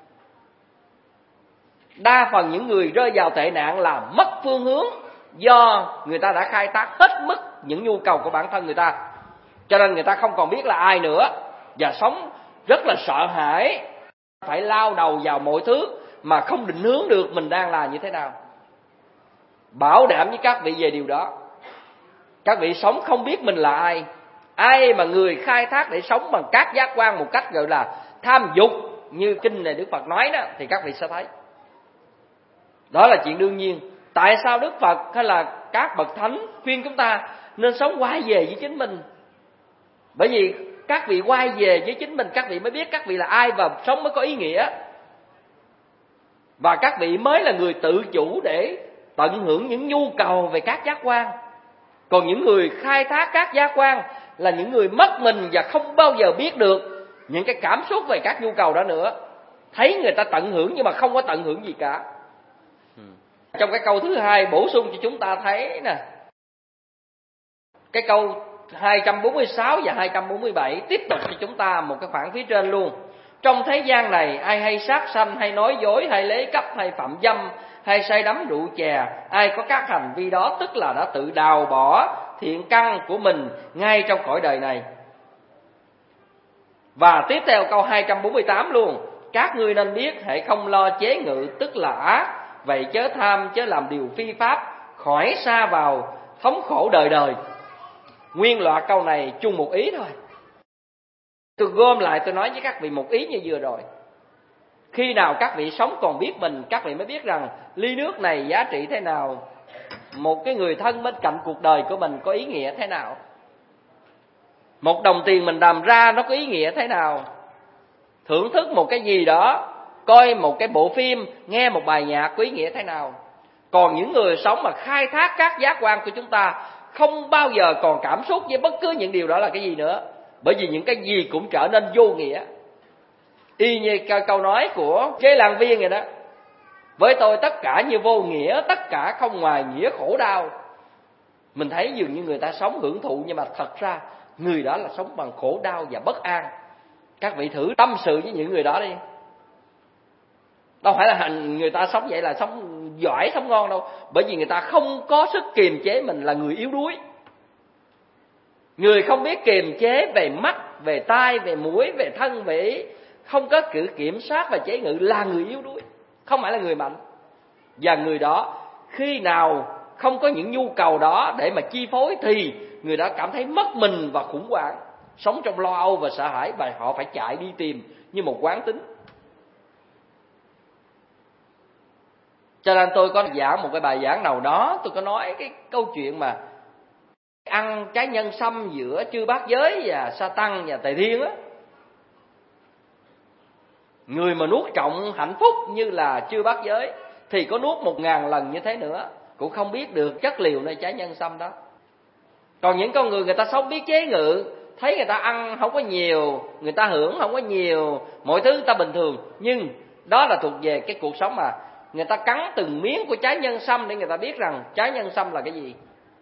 Đa phần những người rơi vào tệ nạn là mất phương hướng, do người ta đã khai thác hết mức những nhu cầu của bản thân người ta, cho nên người ta không còn biết là ai nữa, và sống rất là sợ hãi, phải lao đầu vào mọi thứ mà không định hướng được mình đang là như thế nào. Bảo đảm với các vị về điều đó. Các vị sống không biết mình là ai. Ai mà người khai thác để sống bằng các giác quan một cách gọi là tham dục, như kinh này Đức Phật nói đó, thì các vị sẽ thấy đó là chuyện đương nhiên. Tại sao Đức Phật hay là các bậc thánh khuyên chúng ta nên sống quay về với chính mình? Bởi vì các vị quay về với chính mình, các vị mới biết các vị là ai và sống mới có ý nghĩa. Và các vị mới là người tự chủ để tận hưởng những nhu cầu về các giác quan. Còn những người khai thác các giác quan là những người mất mình và không bao giờ biết được những cái cảm xúc về các nhu cầu đó nữa. Thấy người ta tận hưởng nhưng mà không có tận hưởng gì cả. Trong cái câu thứ hai bổ sung cho chúng ta thấy nè, cái câu hai trăm bốn mươi sáu và hai trăm bốn mươi bảy tiếp tục cho chúng ta một cái khoảng phía trên luôn. Trong thế gian này, ai hay sát sanh, hay nói dối, hay lấy cắp, hay phạm dâm, hay say đắm rượu chè, ai có các hành vi đó tức là đã tự đào bỏ thiện căn của mình ngay trong cõi đời này. Và tiếp theo câu hai trăm bốn mươi tám luôn. Các ngươi nên biết, hễ không lo chế ngự tức là ác, vậy chớ tham chớ làm điều phi pháp, khỏi sa vào thống khổ đời đời. Nguyên loạt câu này chung một ý thôi. Tôi gom lại tôi nói với các vị một ý như vừa rồi. Khi nào các vị sống còn biết mình, các vị mới biết rằng ly nước này giá trị thế nào, một cái người thân bên cạnh cuộc đời của mình có ý nghĩa thế nào, một đồng tiền mình làm ra nó có ý nghĩa thế nào, thưởng thức một cái gì đó, coi một cái bộ phim, nghe một bài nhạc có ý nghĩa thế nào. Còn những người sống mà khai thác các giác quan của chúng ta, không bao giờ còn cảm xúc với bất cứ những điều đó là cái gì nữa. Bởi vì những cái gì cũng trở nên vô nghĩa. Y như câu nói của Chế Lan Viên vậy đó. Với tôi tất cả như vô nghĩa, tất cả không ngoài nghĩa khổ đau. Mình thấy dường như người ta sống hưởng thụ, nhưng mà thật ra người đó là sống bằng khổ đau và bất an. Các vị thử tâm sự với những người đó đi. Đâu phải là người ta sống vậy là sống giỏi, sống ngon đâu. Bởi vì người ta không có sức kiềm chế mình, là người yếu đuối. Người không biết kiềm chế về mắt, về tai, về mũi, về thân, về không có cử kiểm soát và chế ngự là người yếu đuối, không phải là người mạnh. Và người đó khi nào không có những nhu cầu đó để mà chi phối thì người đó cảm thấy mất mình và khủng hoảng, sống trong lo âu và sợ hãi, và họ phải chạy đi tìm như một quán tính. Cho nên tôi có giảng một cái bài giảng nào đó, tôi có nói cái câu chuyện mà ăn trái nhân sâm giữa chư bát giới và sa tăng và tề thiên á. Người mà nuốt trọng hạnh phúc như là chư bát giới thì có nuốt một ngàn lần như thế nữa cũng không biết được chất liều nơi trái nhân sâm đó. Còn những con người người ta sống biết chế ngự thấy người ta ăn không có nhiều, người ta hưởng không có nhiều, mọi thứ người ta bình thường, nhưng đó là thuộc về cái cuộc sống mà người ta cắn từng miếng của trái nhân sâm để người ta biết rằng trái nhân sâm là cái gì.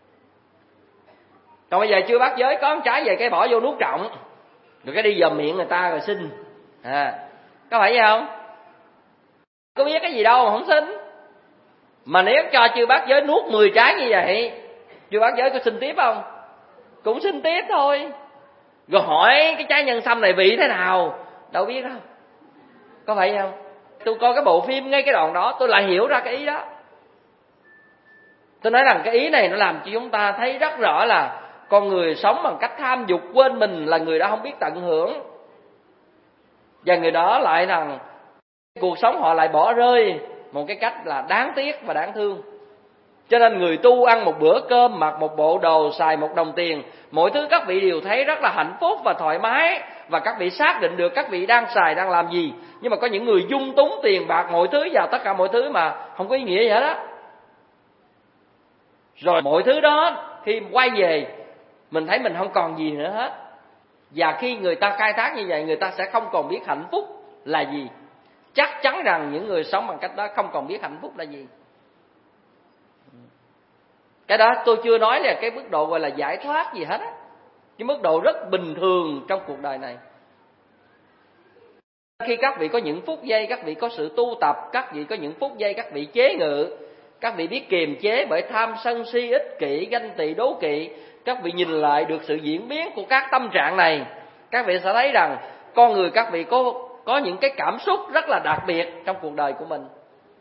Còn bây giờ chưa bát giới có một trái về cái bỏ vô nuốt trọng, rồi cái đi dòm miệng người ta rồi xin, à, có phải vậy không? Có biết cái gì đâu mà không xin. Mà nếu cho chư bát giới nuốt mười trái như vậy, chư bát giới có xin tiếp không? Cũng xin tiếp thôi. Rồi hỏi cái trái nhân sâm này vị thế nào, đâu biết đâu, có phải không? Tôi coi cái bộ phim ngay cái đoạn đó tôi lại hiểu ra cái ý đó. Tôi nói rằng cái ý này nó làm cho chúng ta thấy rất rõ là con người sống bằng cách tham dục, quên mình là người đó không biết tận hưởng, và người đó lại rằng cuộc sống họ lại bỏ rơi một cái cách là đáng tiếc và đáng thương. Cho nên người tu ăn một bữa cơm, mặc một bộ đồ, xài một đồng tiền, mọi thứ các vị đều thấy rất là hạnh phúc và thoải mái, và các vị xác định được các vị đang xài, đang làm gì. Nhưng mà có những người dung túng tiền bạc mọi thứ vào tất cả mọi thứ mà không có ý nghĩa gì hết á. Rồi mọi thứ đó khi quay về mình thấy mình không còn gì nữa hết. Và khi người ta khai thác như vậy, người ta sẽ không còn biết hạnh phúc là gì. Chắc chắn rằng những người sống bằng cách đó không còn biết hạnh phúc là gì. Cái đó tôi chưa nói là cái mức độ gọi là giải thoát gì hết á, cái mức độ rất bình thường trong cuộc đời này. Khi các vị có những phút giây các vị có sự tu tập, các vị có những phút giây các vị chế ngự, các vị biết kiềm chế bởi tham sân si ích kỷ ganh tị đố kỵ, các vị nhìn lại được sự diễn biến của các tâm trạng này, các vị sẽ thấy rằng con người các vị có có những cái cảm xúc rất là đặc biệt trong cuộc đời của mình.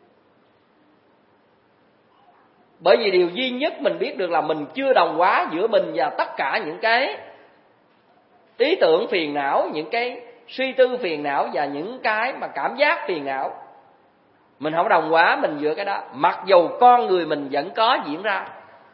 Bởi vì điều duy nhất mình biết được là mình chưa đồng hóa giữa mình và tất cả những cái ý tưởng phiền não, những cái suy tư phiền não và những cái mà cảm giác phiền não. Mình không đồng hóa mình giữa cái đó, mặc dù con người mình vẫn có diễn ra.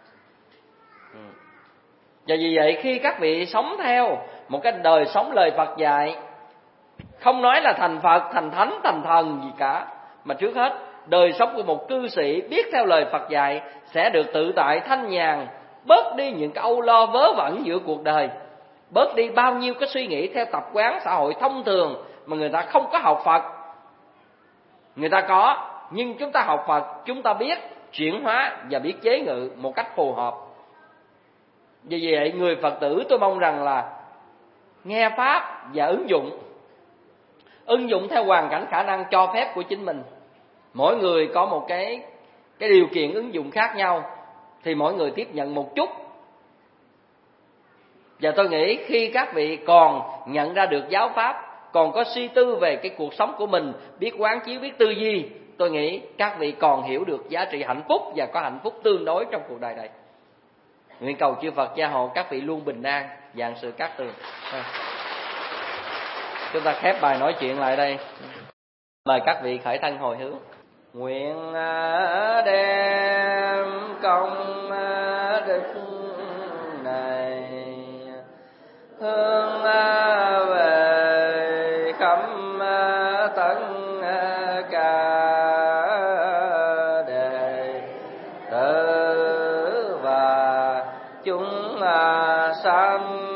Và vì vậy khi các vị sống theo một cái đời sống lời Phật dạy, không nói là thành Phật, thành Thánh, thành Thần gì cả, mà trước hết đời sống của một cư sĩ biết theo lời Phật dạy sẽ được tự tại thanh nhàn, bớt đi những cái âu lo vớ vẩn giữa cuộc đời, bớt đi bao nhiêu cái suy nghĩ theo tập quán xã hội thông thường mà người ta không có học Phật. Người ta có, nhưng chúng ta học Phật, chúng ta biết chuyển hóa và biết chế ngự một cách phù hợp. Vì vậy người Phật tử tôi mong rằng là nghe Pháp và ứng dụng. Ứng dụng theo hoàn cảnh khả năng cho phép của chính mình. Mỗi người có một cái, cái điều kiện ứng dụng khác nhau, thì mỗi người tiếp nhận một chút. Và tôi nghĩ khi các vị còn nhận ra được giáo Pháp, còn có suy tư về cái cuộc sống của mình, biết quán chiếu, biết tư duy, tôi nghĩ các vị còn hiểu được giá trị hạnh phúc và có hạnh phúc tương đối trong cuộc đời này. Nguyện cầu chư Phật gia hộ các vị luôn bình an, vạn sự cát tường. Chúng ta khép bài nói chuyện lại đây. Mời các vị khởi thân hồi hướng. Nguyện đem công đức này hướng về khắp tất cả đệ tử và chúng sanh